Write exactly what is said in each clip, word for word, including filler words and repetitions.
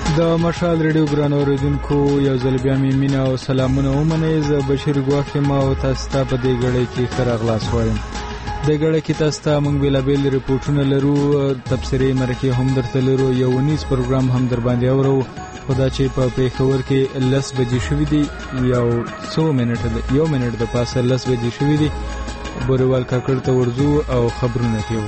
د مشال ریډیو ګران اوریدونکو یو ځل بیا مې مینه او سلامونه ومنئ. زه بشیر ګواښ یم او تاسو ته په دې غړی کې ښه راغلاست وایم. د غړی کې تاسو ته موږ بېلابېل ریپورټونه لرو، تبصرې مرکې هم درته لرو، یو ونیز پروګرام هم در باندې اورو. خو دا چې په پېښور کې لس بجې شوي دي، یو څو منټه یو منټ د پاسه لس بجې شوي دي. بوریوال کاکړ ته ورځو او خبرونه کوو.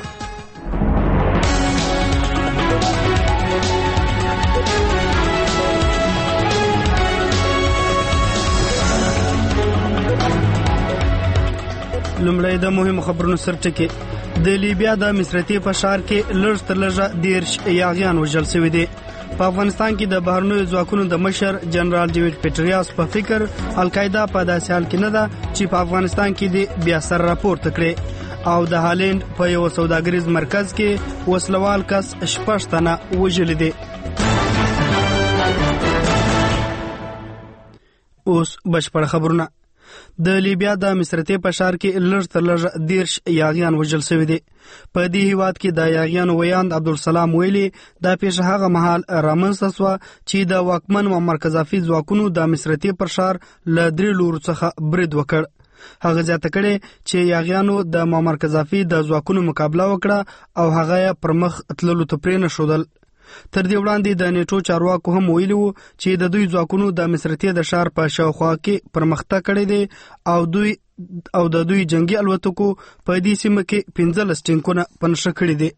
لومړی د مهمو خبرونو سرټکي. د لیبیا د مصراتي په ښار کې لږ تر لږه دېرش یاغیان وژل شوي دي. په افغانستان کې د بهرنیو ځواکونو د مشر جنرال ډیوډ پیټریاس په فکر القاعده په داسې حال کې نه ده چې په افغانستان کې د بیا سر راپورته کړي. او د هالند په یو سوداګریز مرکز کې وسلوال کس شپږ تنه وژلي دي. اوس بشپړ خبرونه. د لیبیا د مصراتي په ښار کې لږ تر لږه دېرش یاغیان وژل شوي دي. په دې هیواد کې د یاغیانو ویاند عبدالسلام ویلي دا پیښه هغه مهال رامنځته شوه چې د واکمن معمر قذافي ځواکونو د مصراتي پر ښار له درې لورو څخه برید وکړ. هغه زیاته کړې چې یاغیانو د معمر قذافي د ځواکونو مقابله وکړه او هغه یې پر مخ تللو ته پرېنښودل. تر دې وړاندې د نیټو چارواکو هم ویلي وو چې د دوی ځواکونو د مصراتي د ښار په شاوخوا کې پرمختګ کړی دی او دوی او د دوی جنگي الوتکو په دې سیمه کې پنځلس ټینکونه پنځه کړي دي.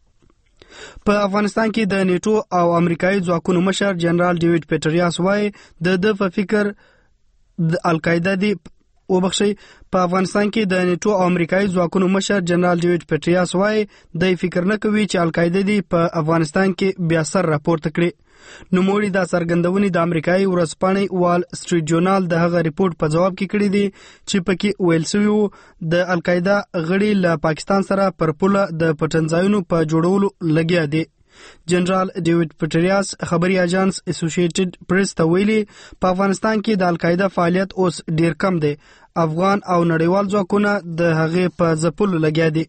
په افغانستان کې د نیټو او امریکایي ځواکونو مشر جنرال ډیوډ پیټریاس وایي د د په فکر د القاعده دی وبخښي په افغانستان کې د نیټو او امریکایي ځواکونو مشر جنرال ډیوډ پیټریاس وایي د فکر نه کوي چې القاعده دی په افغانستان کې بیا سر راپورته کړي. نوموړي دا څرګندونې د امریکایي ورځپاڼې وال سټریټ جورنال د هغه ریپورت په جواب کې کړي دي چې پکې ویل شوي وو د القاعده غړي له پاکستان سره پر پوله د پټنځایونو په جوړولو لګیا دي. جنرال ډیوډ پیټریاس خبري اژانس اسوسییټډ پریس ته ویلي په افغانستان کې د القاعده فعالیت اوس ډیر کم دی. افغان او نړیوال ځواکونه د هغې په ځپلو لګیا دي.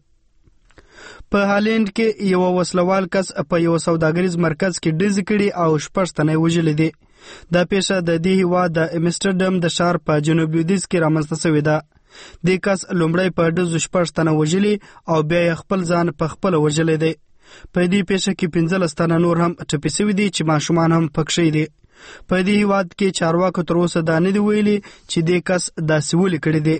په هالند کې یو وسلوال کس په یو سوداګریز مرکز کې ډزې کړي او شپږ تنه وژلي دي. دا پیښه د دې هیواد د امسټرډم د ښار په جنوب لویدیځ کې رامنځته شوې ده. دې کس لومړی په ډزو شپږ تنه وژلي او بیا یې خپل ځان په خپله وژلی دی. په دې پیښه کې پنځلس تنه نور هم ټپي شوي دي چې ماشومان هم پکښې دي. په دې هیواد کې چارواکو تر اوسه دا نه دي ویلي چې دې کس داسې ولې کړي دي.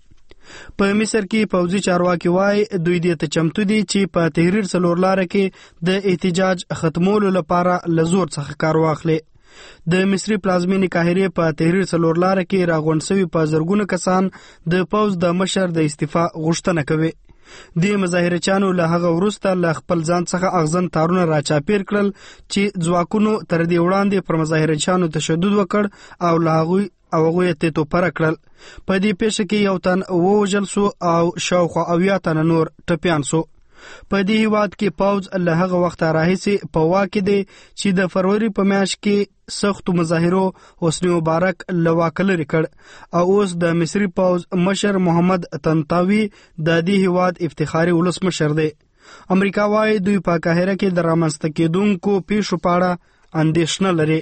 په مصر کې پوځي چارواکي وایي دوی دې ته چمتو دي چې په تحریر څلور لاره کې د احتجاج ختمولو لپاره له زور څخه کار واخلي. د مصري پلازمینې قاهرې په تحریر څلور لاره کې راغونډ شوي په زرګونه کسان د پوځ د مشر د استعفا غوښتنه کوي. د مظاهرچیانو له هغه وروسته له خپل ځان څخه اغزن تارونه راچاپیر کړل چې ځواکونو تر دې وړاندې پر مظاهرچیانو تشدد وکړ او له هغوی او هغوی یې تیتو پره کړل. په دې پیښه کې یو تن ووژل سو او شاوخوا اویا تنه نور ټپیان سو. په دې هیواد کې پوځ له هغه وخته راهیسې په واک کې دی چې د فروری په میاشت کې سختو مظاهرو حسنی مبارک له واکه لرې کړ او اوس د مصري پوځ مشر محمد طنطاوي د دې هیواد افتخاري ولسمشر دی. امریکا وايي دوی په قاهره کې د رامنځته کېدونکو پیښو په اړه اندېښنه لري.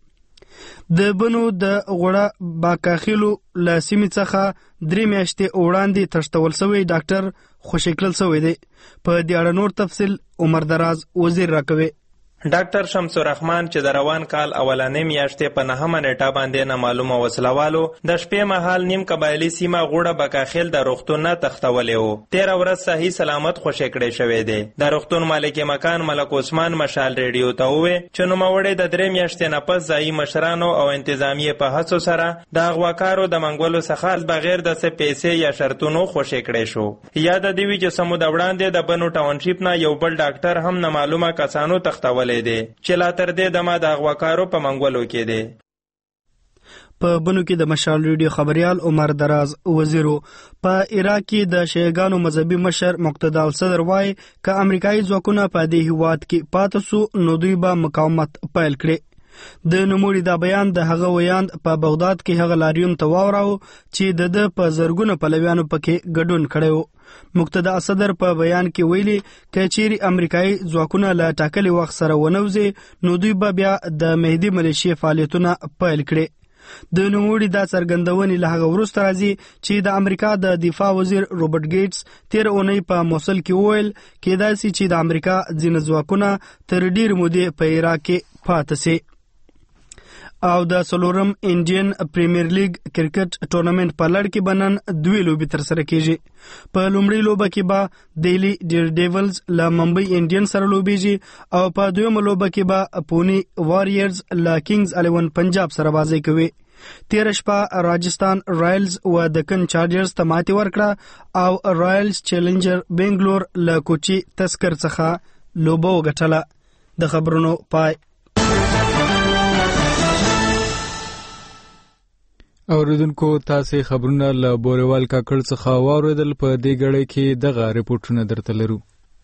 د بنو د غوړه باکاخیلو له سیمې څخه درې میاشتې وړاندې تښتول شوی ډاکټر خوشی کړل شوی دی. په دې اړه نور تفصیل عمر دراز وزیر راکوي. ډاکټر شمس الرحمن چې د روان کال اولنې میاشتې په نهمه نیټه باندې نامعلومه وسلوالو د شپې مهال نیم قبایلي سیمه غوړه بکاخیل د روغتون نه تښتولی و. تېره ورځ صحیح سلامت خوشی کړی شوی دی. د روغتون مالک مکان ملک عثمان مشال ریډیو ته وویل چې نوموړی د درې میاشتې نه پس ځایي مشرانو او انتظامیې په هڅو سره د اغواکارو د منګولو څخه بغیر د څه پیسې یا شرطونو خوشی کړی شو. یاد دې وي چې څه موده وړاندې د بنو ټاونشیپ نه یو بل ډاکټر هم نامعلومه کسانو تښتولی دی چې لا تر دې دمه د اغواکارو په منګولو کې دی. په بنو کې د مشال ریډیو خبريال عمر دراز وزیرو. په عراق کې د شیعاګانو مذهبي مشر مقتدا الصدر وایي که امریکایي ځواکونه په دې هیواد کې پاتې سو نو دوی به مقاومت پیل کړي. د نوموړي دا بیان د هغه ویاند په بغداد کې هغه لاریون ته واوراو چې د د په زرګونو پلویانو پکې ګډون کړی و. مقتدا صدر په بیان کې ویلي کچېری امریکایي ځواکونه له ټاکلي وخت سره ونوځي نو دوی به بیا د مهدي ملیشې فعالیتونه پیل کړي. د نوموړي دا څرګندونې له هغه وروسته راځي چې د امریکا د دفاع وزیر روبرټ ګیټس تیر اونۍ په موصل کې وویل کېدای شي چې د امریکا ځینې ځواکونه تر ډېرې مودې په عراق کې پاتې سي. او د څلورم انډین پریمیر لیګ کرکټ ټورنمنت په لړ کې بنن دوی لوبې تر سره کیږي. په لومړۍ لوبه کې به دیلی ډیر ډیولز له ممبئی انډین سره لوبېږي او په دویمه لوبه کې به پونی واریرز له کینګز الیون پنجاب سره بازي کوي. تیر شپه راجستان رایلز و دکن چارجرز ته ماتې ورکړه او رایلز چیلنجر بنگلور له کوچي تسکر څخه لوبه وګټله. د خبرونو پای. اوریدونکو تاسې خبرونه له بوريوال کاکړ څخه واوریدل. په دې غړې کې دغه ریپورتونه درته لرو.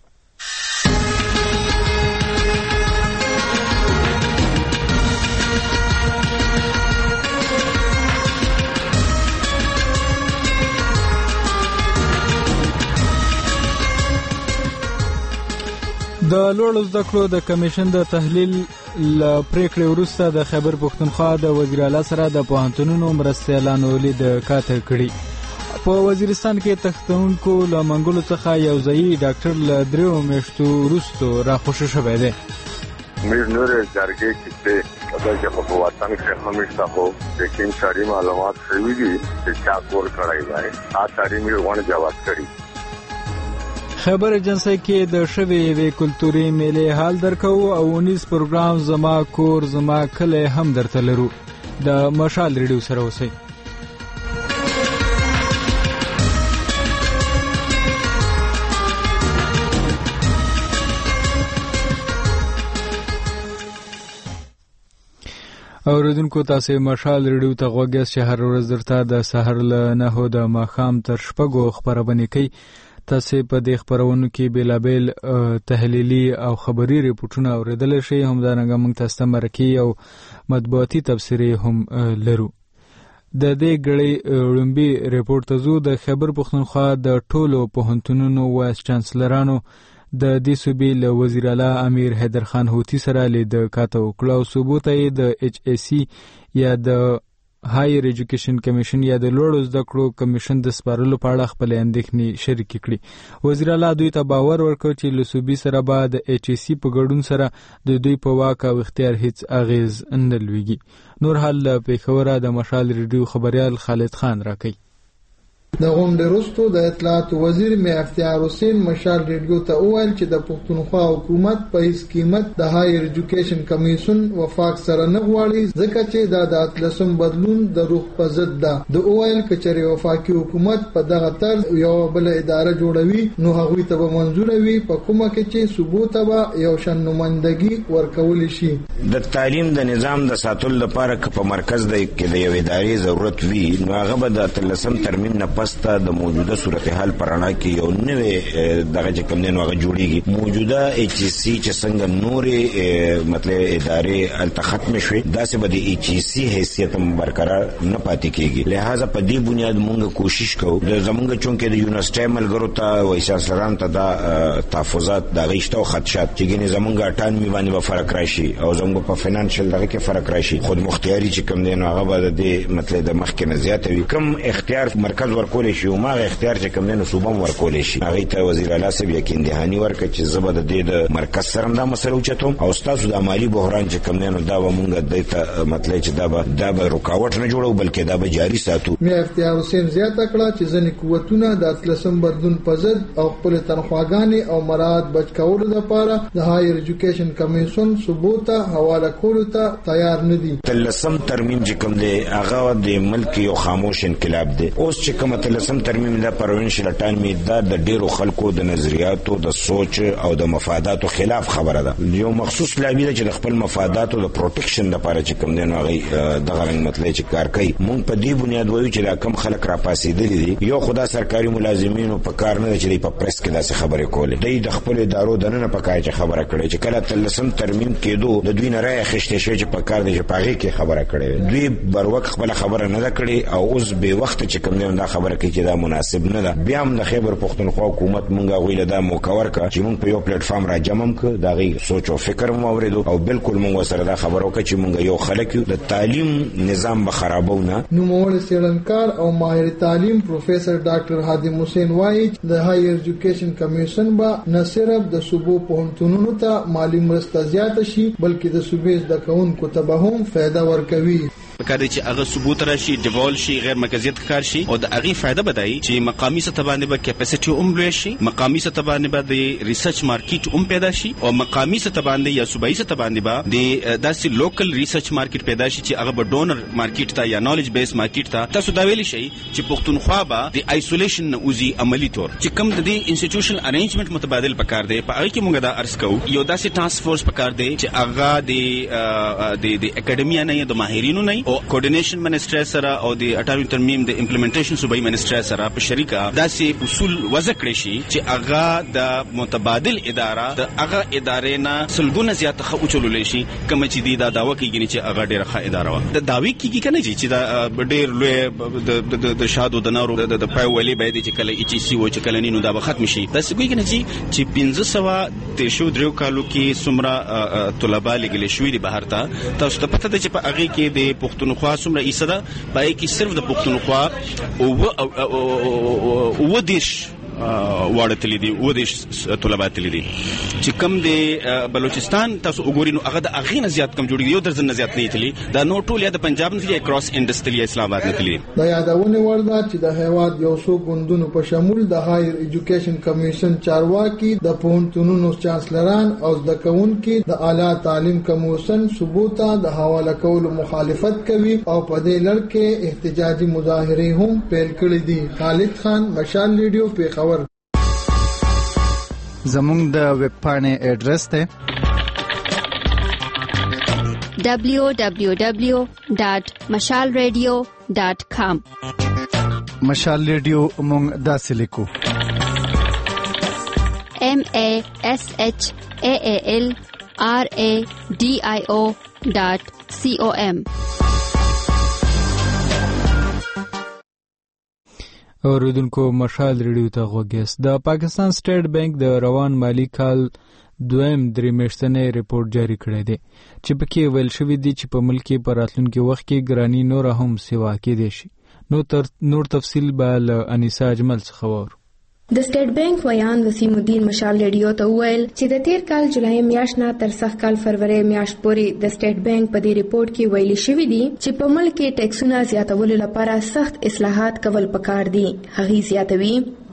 د لوړو زده کړو د کمیشن د تحلیل ل پریکړې وروسته د خیبر پښتونخوا د وزیر اعلی سره د پوهنتونونو مرستیالانو لید کاته کړي. په وزیرستان کې تختونکو له منګولو څخه یو ځای ډاکټر ل دریو میاشتو وروسته راخوشي شوی دی. میر نور جرګې کې د چې په وطن کې همیشه خو لیکن ساری معلومات شوي دي چې چا کور کړای وای ا ساری میر ونه جواب کړی. خبر ایجنسی کې د شوی وی کلتوري میلې حال درکو او ونیس پروګرام زما کور زما کله هم درته لرو. د مشال ریډیو سره اوسئ. اوریدونکو تاسو مشال ریډیو ته غوږی چې هر ورځ درته د سحر له نهو د ماښام تر شپږو خبرونه کوي. تاسو په دې خبرونو کې بیلابل تحلیلي او خبري ریپورتونه اوریدل شي. هم دا رنګه موږ تاسو ته مرکي او مطبوعاتي تفسیري هم لرو. د دې غړي لومبي ریپورت زو د خیبر پښتونخوا د ټولو پوهنتونونو وایس چانسلرانو د دې صوبې له وزیر اعلی امیر حیدر خان هوتی سره لید کاته وکړو. ثبوت یې د ایچ ای سی یا د هایر ایجوکیشن کمیشن یا د لوړو زده کړو کمیشن د سپارلو په اړه خپل اندېښنې شریک کړي. وزیر اعلی دوی ته باور ورکړ چې له صوبې سره به د ایچ ای سی په ګډون سره د دوی په واک او اختیار هیڅ اغیز نه لويږي. نور حال له پیښوره د مشال ریډیو خبريال خالد خان راکوي. د غونډې وروسته د اطلاعات وزیر میر افتیار حسین مشال ریډیو ته وویل چې د پښتونخوا حکومت په هیڅ قیمت د هایر ایجوکیشن کمیشن وفاق سره نه غواړي ځکه چې دا د اتلسم بدلون د روح په ضد ده. د وویل کچري وفاقي حکومت په دغه طرز یو بل اداره جوړوي نو هغوی ته به منظور وي په کومه کې چې ثبوت به یو شان نمائندګي ورکول شي. د تعلیم د نظام د ساتلو لپاره په مرکز د کې د یو ادارې ضرورت وي نو هغه به د اتلسم ترمیم نه پسته د موجوده صورتحال پرانا کې یو نوې دغه چې کوم نه هغه جوړیږي. موجوده ایچ ای سی چې څنګه نورې مطلب ادارې ال ختم شوي داسې به د ایچ ای سی حیثیت برقرار نه پاتې کیږي. لہذا په دې بنیاد موږ کوشش کوو د زمونږ چونکې د یونیورسيټي ملګرو ته او اساسلران ته د تحفظات د غیشتو خدشات چې ګنې زمونږ اټانوي باندې به فرق راشي او زمونږ په فینانشل دغه کې فرق راشي. خود مختیاري چې کوم دی نو هغه به د مطلب د مخ کې نه زیات وي. کوم اختیار مرکز ورکول شي او ما اختیار چې کوم نه صوبم ورکول شي هغه ته وزیر اعلی صاحب یقین دهانی ورکړي چې زبر د د مرکز سره دا مسله اوچتوم او تاسو د مالی بحران چې کوم نه دا به مونږ د ته مطلب چې دا به دا به رکاوټ نه جوړو بلکې دا به جاری ساتو. میر افتیار حسین زیاته کړه چې ځینې قوتونه د اتلسم بدلون په ضد او خپل تنخواګانې او مراد بچ کولو لپاره د هایر ایجوکیشن کمیشن ثبوت حواله کولو ته تیار نه دي. اتلسم ترمیم چې کوم دی هغه د ملک یو خاموش انقلاب دی. اوس چې کوم اتلسم ترمیم د پروینشل اتانومي دا د ډیرو خلکو د نظریاتو د سوچ او د مفاداتو خلاف خبره ده. یو مخصوص لابي ده چې د خپل مفاداتو د پروټیکشن لپاره چې کوم دین هغه د غرنګ مطلب چې کار کوي. مونږ په دې بنیاد وایو چې دا کم خلک را پاسېدلي دي. یو خدا سرکاري ملازمینو په کار نه چې په پریس کې داسې خبرې کولې. دوی د خپل ادارو دننه په کار چې خبره کړې چې کله اتلسم ترمیم کېدو د دوی نه راي خښتې شوی چې په کار دی چې پاغي کې خبره کړې. دوی بروک خپل خبره نه کړې او اوس به وخت چې کوم دین دا خبره کوي چې دا مناسب نه ده. بیا هم د خیبر پختونخوا حکومت مونږه ویل دا موکور کا چې مونږ په یو پلیټ فارم را جمع ک دا غي سوچ او فکر مو اوریدو او بالکل مونږ سره دا خبره وکړه چې مونږ یو خلک د تعلیم نظام به خرابونه. نو مول سیلنکار او ماهر تعلیم پروفیسور ډاکټر حاتم حسین وایي د هایر ایجوکیشن کمیشن با نه صرف د صوبو پوهنتونونو ته مالی مرسته زیاته شي بلکې د صوبې د کونکو ته به هم فایده ورکوي. پکاره چې هغه ثبوت راشي، ډیوال شي، غیر مرکزیت ښکار شي او د هغه فائدہ بدای چې مقامی سطح باندې به کیپاسټي هم لوي شي، مقامی سطح باندې به د ریسرچ مارکیټ هم پیدا شي او مقامی سطح باندې یا صوبایي سطح باندې به د داسې لوکل ریسرچ مارکیټ پیدا شي چې هغه به ډونر مارکیټ ته یا نالج بیس مارکیټ ته. تاسو دا ویلی شي چې پښتونخوا به د آیسولیشن اوزي عملی تور چې کوم د دې انسټیټیوشنل ارینجمنت متبادل پکار دی. په هغه کې موږ دا ارز کوو یو داسې ټاسک فورس پکار دی چې هغه د د د اکیډمیا نه د ماهرینو نه او کوارډینیشن منسټر سره او د اټارمي ترمیم د امپلیمنټیشن صوبایي منسټر سره په شریکه داسې اصول وضع کړی شي چې هغه د متبادل اداره د هغه ادارې نه سلګونه زیات خو چلولې شي کوم چې دی دا داوا کوي چې هغه ډیره ښه اداره و. د داوی کیږي کنه چې دا ډیر لوی د شادو د نارو د پایولې باید چې کله ایچ سی و چې کله نینو دا به ختم شي. دا څه کوي کنه چې چې پنځه سوه د شو درو کالو کې سمره طلبه لګل شوې دي بهر ته. تاسو ته پته ده چې په هغه کې د پښتونخوا سمره ایسده پای کې صرف د پښتونخوا او او دیش واړه تللی دي و د طلبات تللی دي چې کم د بلوچستان تاسو وګورئ نو هغه د اغې نه زیات کم جوړیږي یو درځن نه زیات نه تللی دا نو ټول یا د پنجاب نه تللی کراس انډستری اسلام آباد نه تللی. دا یادونه ورده چې د هیواد یو څو ګوندونو په شمول د هایر ایجوکیشن کمیشن چارواکي د پوهنتونونو چانسلران او د کونکي د اعلی تعلیم کمیشن ثبوت د حواله کولو مخالفت کوي او په دې لړ کې احتجاجي مظاهره هم پیل کړې دي. خالد خان، مشال ریډیو، پیښور. زمونږ د ویب پاڼې ایډرس ته دبلیو دبلیو دبلیو ډاٹ مشال ریډیو ډاٹ کام. مشال ریډیو مونږ داسې لیکو ایم ای ایس ایچ ای ای ایل آر ای ډی آئی او ډاٹ سی او ایم. اوریدونکو مشال ریډیو ته غوږیاست. د پاکستان سټیټ بانک د روان مالی کال دویم درې میاشتنی ریپورت جاری کړی دی چې پکې ویل شوی دی چې په ملک کې په راتلونکي وخت کې ګرانی نور هم سیوا کېدی شي. نو تر نور تفصیل به له انیسا اجمل څخه وورو. د سټیټ بانک ویان وسیم الدین مشال ریډیو ته ویل چې د تیر کال جولای میاشت نه تر سخت کال فروری میاشت پورې د سټیټ بانک په دې ریپورت کې ویلي شوی دی چې په ملک کې ټیکسونه زیاتولو لپاره سخت اصلاحات کول پکار دي. هغه زیاتوي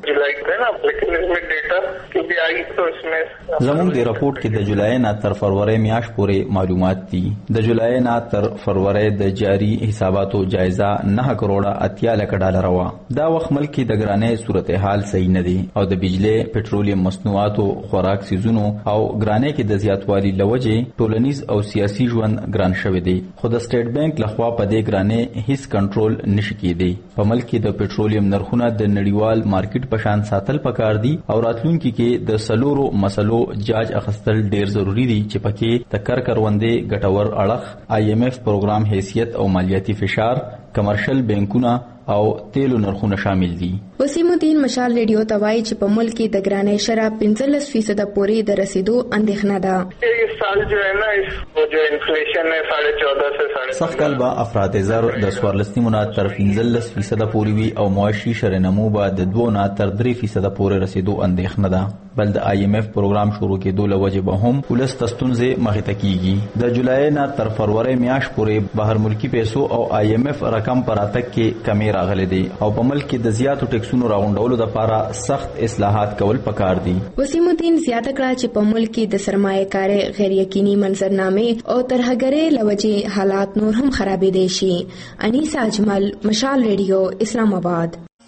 زموږ د راپورټ کې د جولای نه تر فروری میاشت پورې معلومات دي. د جولای نه تر فروری د جاری حساباتو جایزه نه کروڑه اتیا لک ډالر وا. دا وخت ملک کې د ګرانۍ صورتحال صحیح نه دي او د بجلی، پټرولیم مصنوعاتو، خوراک سیزونو او ګرانۍ کې د زیاتوالي لوجې ټولنیز او سیاسي ژوند ګران شوی دی. خو د سټیټ بانک لخوا په دې ګرانۍ هیڅ کنټرول نشي کېدی. په ملک کې د پټرولیم نرخونه د نړیوال مارکیټ په شان ساتل پکار دي او راتلونکي کې د سلورو مسلو جاج اخستل ډیر ضروری دي چې پکې د کار کروندې ګټور اړخ، آی ایم ایف پروګرام حیثیت او مالیاتي فشار، کمرشل بانکونه او تیلو نرخونه شامل دي. وسیم الدین مشال ریډیو ته وایي چې په ملک کې د ګرانۍ شرح پنځلس فیصد پورې د رسیدو اندېښنه ده. یہ سال جو ہے نا اس جو انفلیشن ہے ساڑھے چودہ سے ساڑھے سخت کال با افراد زر د سوارلسنی منا تر پنځلس فیصد پورې وي او معاشي شرح نمو با د دوه نه تر درې فیصد پورې رسیدو اندېښنه ده. بل د آی ایم ایف پروګرام شروع کېدو له وجې به هم ولس تستونزې مخې ته کیږي. د جولای نه تر فروری میاشت پورې بهر ملکی پیسو او آی ایم ایف رقم پر اتک کې کمی راغلي دي او په ملک کې د زیاتو ټیکسونو راغونډولو لپاره سخت اصلاحات کول پکار دي. وسیم الدین زیاته کړه چې په ملک کې د سرمایه کاري غیر یقیني منظرنامې او ترهګرۍ له وجې حالات نور هم خرابېدای شي. انیسا اجمل، مشال ریډیو، اسلام آباد.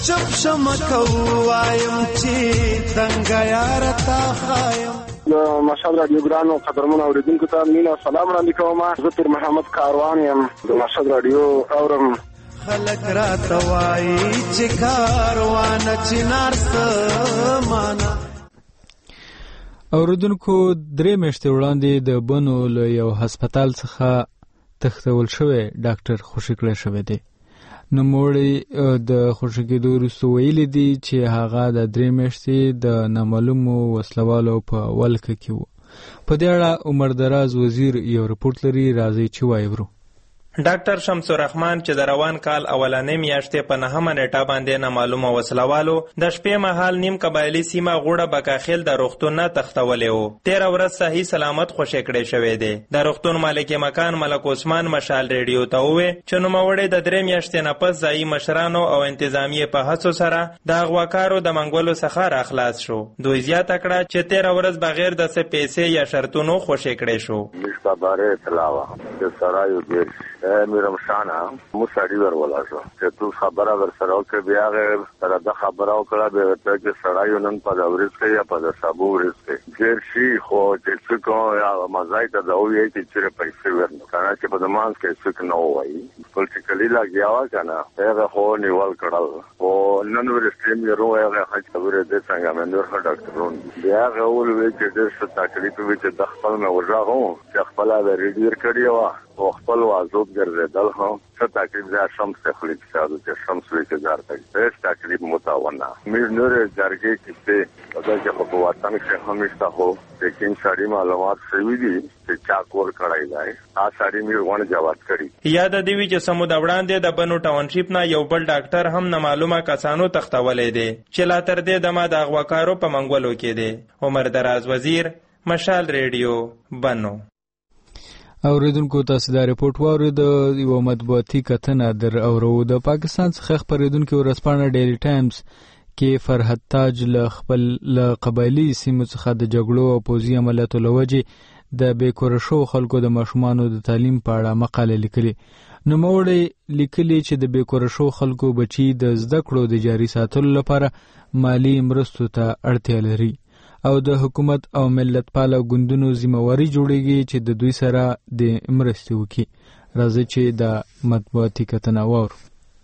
چپ شمکو وایم چې څنګه یار تا خایم. د مشهد رادیو ګرانو قدرمن اوریدونکو ته مینا سلام وړاندې کوم. زه پیر محمد کاروان یم د مشهد رادیو اورم. خلک راته وایي چې کاروان چنار سمانا. اوریدونکو درې میاشتې وړاندې د بنو له یو هسپتال څخه تښتول شوی ډاکټر خوشي کړی شوی دی. نوموړی د خوشي کېدو وروسته ویلي دي چې هغه د درې میاشتې د نامعلومو وسلوالو په ولکه کې و. په دې اړه عمر دراز وزیر یو رپورټ لري، راځي چې وایو. ډاکټر شمس الرحمن چې د روان کال اولنۍ میاشتې په نهمه نیټه باندې نامعلومه وسلوالو د شپې مهال نیم قبایلي سیمه غوړه بکاخیل د روغتون نه تښتولی و. تېره ورځ صحیح سلامت خوشی کړی شوی دی. د روغتون مالک مکان ملک عثمان مشال ریډیو ته وویل چې نوموړی د درې میاشتې نه پس ځایي مشرانو او انتظامیې په هڅو سره د اغواکارو د منګولو څخه راخلاص شو. دوی زیاته کړه چې تېره ورځ بغیر د څه پیسې یا شرطونو خوشی کړی شو. میرم شانه مو سړی ورولا شو چې تو خبره ور سره وکړه. بیا هغه سره د خبره وکړه به ته چې سړی نن په دورس کې یا په سبو ورس کې ډیر شي خو چې څوک یا مزای ته دا وایي چې چیرې پیسې ورنه کنه چې په دمانس کې څوک نه وایي پولیټیکلی لاګیا و کنه هغه خو نیول کړل او نن ورستیم یې روه هغه خبره دې څنګه مې نور ډاکټرون بیا هغه ول وی چې د څه تکلیف وی چې د خپل مې وژاغو چې خپل د ریډیر کړی و او خپل وازوب ګرځیدل هم څه تکلیف ځا شمس خلیق ساده چې شمس وی چې دار ته هیڅ تکلیف متاونه مې نور جرګې کې دا چې په وطن کې همیشه هو لیکن ساری معلومات سوي دي چې چا کور کړای دی آ ساری مې ونه جواب کړی. یاد دی وی چې سمود وړاندې د بنو ټاونشیپ نه یو بل ډاکټر هم نه معلومه کسانو تختولې دي چې لا تر دې دمه د اغواکارو په منګولو کې دي. عمر دراز وزیر، مشال ریډیو، بنو. اوریدونکو تاسو دا ریپورت واورید. یو مطبوعاتي کتنه در اورو د پاکستان څخه خبرېدونکو ورځپاڼه ډیلی ټایمز کې فرحت تاج له خپل له قبایلي سیمو څخه د جګړو او پوځي عملیاتو له وجې د بېکوره شوو خلکو د ماشومانو د تعلیم په اړه مقاله لیکلې. نوموړی لیکلي چې د بېکوره شوو خلکو بچي د زده کړو د جاري ساتلو لپاره مالی مرستو ته اړتیا لري او د حکومت او ملت پاله ګوندونو ذمہواري جوړیږي چې د دوی سره د مرستې وکړي. راځي چې د مطبوعاتي کتنه واورو.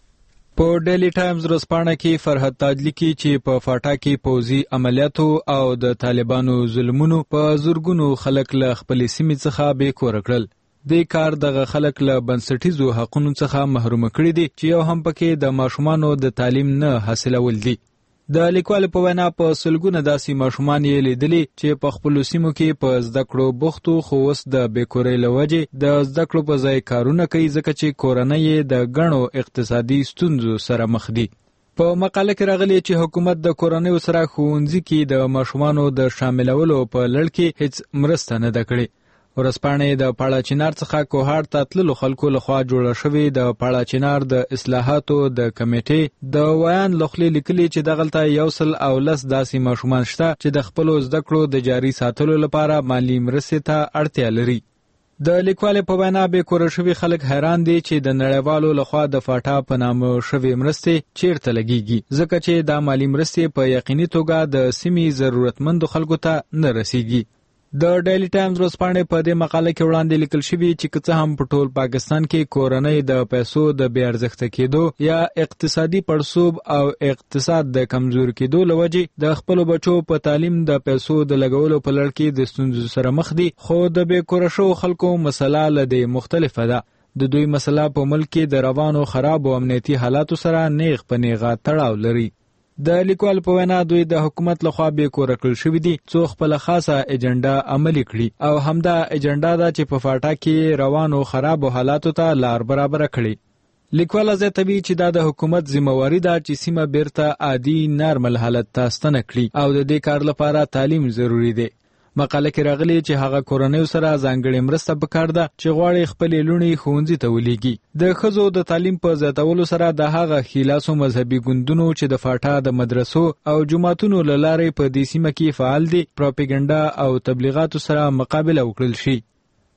په ډیلی ټایمز ورځپاڼه کې فرحت تاج لیکي چې په فاټا کې پوځي عملیاتو او د طالبانو ظلمونو په زورګونو خلک له خپلې سیمې څخه بېکوره کړل. دې کار دغه خلک له بنسټیزو حقونو څخه محروم کړي دي چې یو هم پکې د ماشومانو د تعلیم نه حاصلول دي. د لیکوال په وینا په سلګونه داسې ماشومان یې لیدلي چې په خپلو سیمو کې په زده کړو بوختو خو اوس د بېکورۍ له وجې د زده کړو په ځای کارونه کوي ځکه چې کورنۍ یې د ګڼو اقتصادي ستونزو سره مخ دي. په مقاله کې راغلي چې حکومت د کورنیو سره ښوونځي کې د ماشومانو د شاملولو په لړ کې هیڅ مرسته نه ده کړې. ورځپاڼې د پاړه چنار څخه کوهاټ ته تللو خلکو لخوا جوړه شوې د پاړه چنار د اصلاحاتو د کمیټې د ویان لخوا لیکلي چې دغلته یو سل او لس داسې ماشومان شته چې د خپلو زده کړو د جاري ساتلو لپاره مالی مرستې ته اړتیا لري. د لیکوال په وینا بېکوره شوي خلک حیران دي چې د نړیوالو لخوا د فاټا په نامه شوې مرستې چیرته لګیږي ځکه چې دا مالی مرستې په یقیني توګه د سیمې ضرورتمندو خلکو ته نه رسیږي. د ډیلی ټایمز ورځپاڼې په دې مقاله کې وړاندې لیکل شوي چې که څه هم په ټول پاکستان کې کورنۍ د پیسو د بې ارزښته کېدو یا اقتصادي پړسوب او اقتصاد د کمزور کېدو له وجې د خپلو بچو په تعلیم د پیسو د لګولو په لړ کې د ستونزو سره مخ دي، خو د بېکوره شوو خلکو مسله له دې مختلفه ده. د دوی مسله په ملک کې د روانو خرابو امنیتي حالاتو سره نیغ په نیغه تړاو لري. د لیکوال په وینا دوی د حکومت لخوا بېکوره کړل شوي دي څو خپله خاصه اجنډا عملي کړي او همدا اجنډا ده چې په فاټا کې روانو خرابو حالاتو ته لار برابره کړي. لیکوال زیاتوي چې دا د حکومت ذمہواري ده چې سیمه بیرته عادي نارمل حالت ته ستنه کړي او د دې کار لپاره تعلیم ضروری دی. مقاله کې راغلي چې هغه کورنیو سره ځانګړې مرسته پکار ده چې غواړي خپلې لوڼې ښوونځي ته ولیږي. د ښځو د تعلیم په زیاتولو سره د هغه ښیلاسو مذهبي ګوندونو چې د فاټا د مدرسو او جوماتونو له لارې په دې سیمه کې فعال دي پروپاګاندا او تبلیغاتو سره مقابله وکړل شي.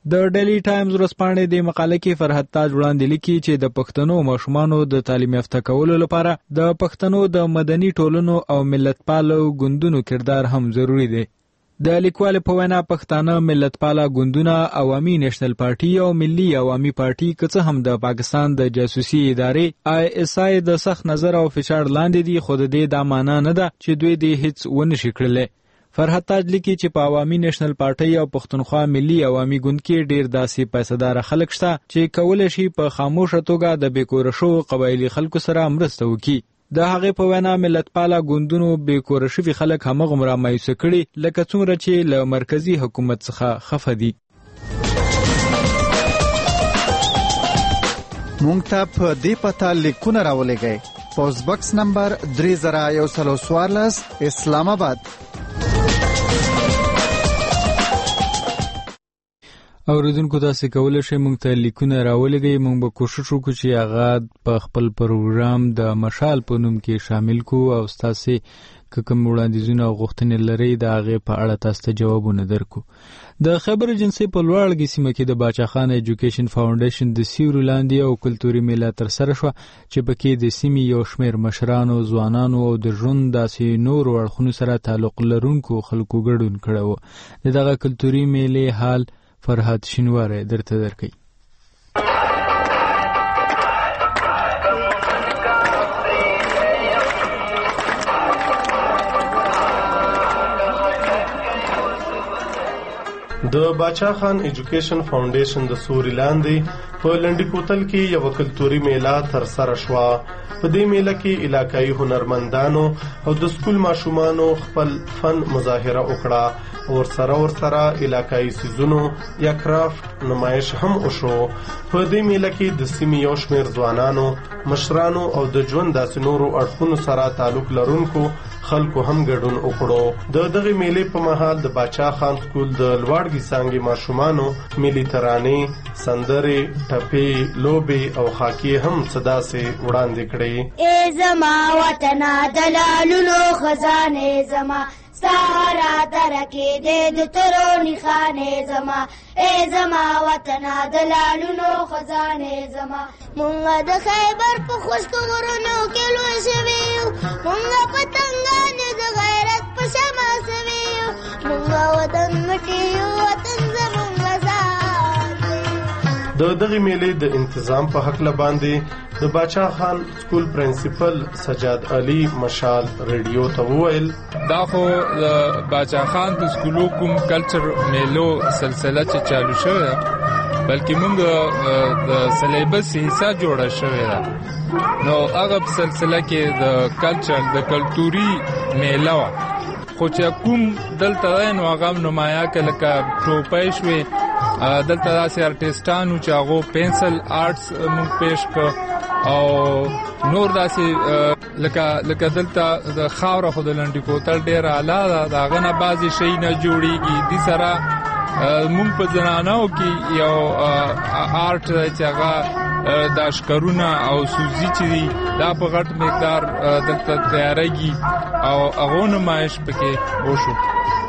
د ډیلی ټایمز ورځپاڼې د مقاله کې فرحت تاج وړاندې لیکي چې د پښتنو ماشومانو د تعلیم یافته کولو لپاره د پښتنو د مدني ټولنو او ملتپالو ګوندونو کردار هم ضروری دی. د لیکوال په وینا پښتانه ملتپاله ګوندونه عوامي نېشنل پارټي او ملي عوامي پارټي که څه هم د پاکستان د جاسوسي ادارې آی اس آی د سخت نظر او فشار لاندې دي، خو د دې دا معنا نه ده چې دوی دې هیڅ ونه شي کړلی. فرحت تاج لیکي چې په عوامي نېشنل پارټي او پښتونخوا ملي عوامي ګوند کې ډیر داسې پیسه‌دار خلک شته چې کولای شي په خاموشه توګه د بیکوره شوو قبایلي خلکو سره مرسته وکړي. د هغې په وینا ملتپاله ګوندونو بیکوره شوي خلک همغومره مایوسه کړي لکه څومره چې له مرکزي حکومت څخه خفه دي. مونږ ته په دې پته لیکونه راولېږئ. پوسټ باکس نمبر درې زره یو سل څوارلس اسلام آباد. اوریدونکو تاسو کولای شئ موږ ته لیکونه راولېږئ. موږ به کوشش وکړو چې هغه په خپل پروګرام د مشال په نوم کې شامل کو او تاسو که کوم وړاندیزونه او غوښتنې لرئ د هغې په اړه تاسو ته جوابونه درکو. د خیبر ایجنسۍ په لوړ سیمه کې د باچا خان ایجوکیشن فاونډیشن د سیوري لاندې او کلتوري میله ترسره شوه چې پکې د سیمې یو شمېر مشرانو، ځوانانو او د ژوند داسې نورو اړخونو سره تعلق لرونکو خلکو ګډون کړی و. د دغه کلتوري میلې حال فرحت شینواری درته درکوي. د باچا خان ایجوکیشن فاونډیشن د سوري لاندې په لنډي کوتل کې یو کلتوري میله ترسره شوه. په دې میله کې علاقايي هنرمندانو او د سکول ماشومانو خپل فن مظاهره وکړه. ورسره ورسره علاقايي سیزونو یا کرافټ نمایش هم وشو. په دې میله کې د سیمې یو شمېر ځوانانو، مشرانو او د ژوند داسې نورو اړخونو سره تعلق لرونکو خلکو هم ګډون وکړو. د دغه میلې په مهال د باچا خان سکول د لوړګي څانګې ماشومانو ملي ترانې، سندرې، ټپې، لوبې او خاکي هم صداسې وړاندې کړې. ای زما وطنه د لالونو خزانې زما، سهارا ترکې دې د ترو نښانې زما. ای زما وطنه د لالونو خزانې زما. مونږ د خیبر په خشکو غرونو کې لوی شوي یو، مونږ پتنګانې د غیرت په شمع سوي یو. مونږ وطن مټي یو، وطن زمونږ ازاد دی. د دغې میلې د انتظام په هکله باندې د باچا خان سکول پرنسپل سجاد علي مشال ریډیو ته وویل دا خو د باچا خان د سکولو کوم کلچر میلو سلسله چې چالو شوه بلکې موږ د سلیبس حصہ جوړه شوې ده. نو هغه سلسله کې د کلچر د کلتوري میله وا خو چې کوم دلته نو هغه نمایا کله کا ټوپای شوې دلته داسې ارټیسټانو چې هغه پنسل آرټس موږ پیش کړ او نور داسې لکه لکه دلته د خاور خو د لنډي کوتل ډیر اعلی ده. دا غنه بعضی شي نه جوړیږي دي سره موږ په زنانو کې یو آرټ چې هغه د اشکرونه او سوزي چې دا په غټ مقدار دلته تیارېږي او هغه نمایش پکې وشو.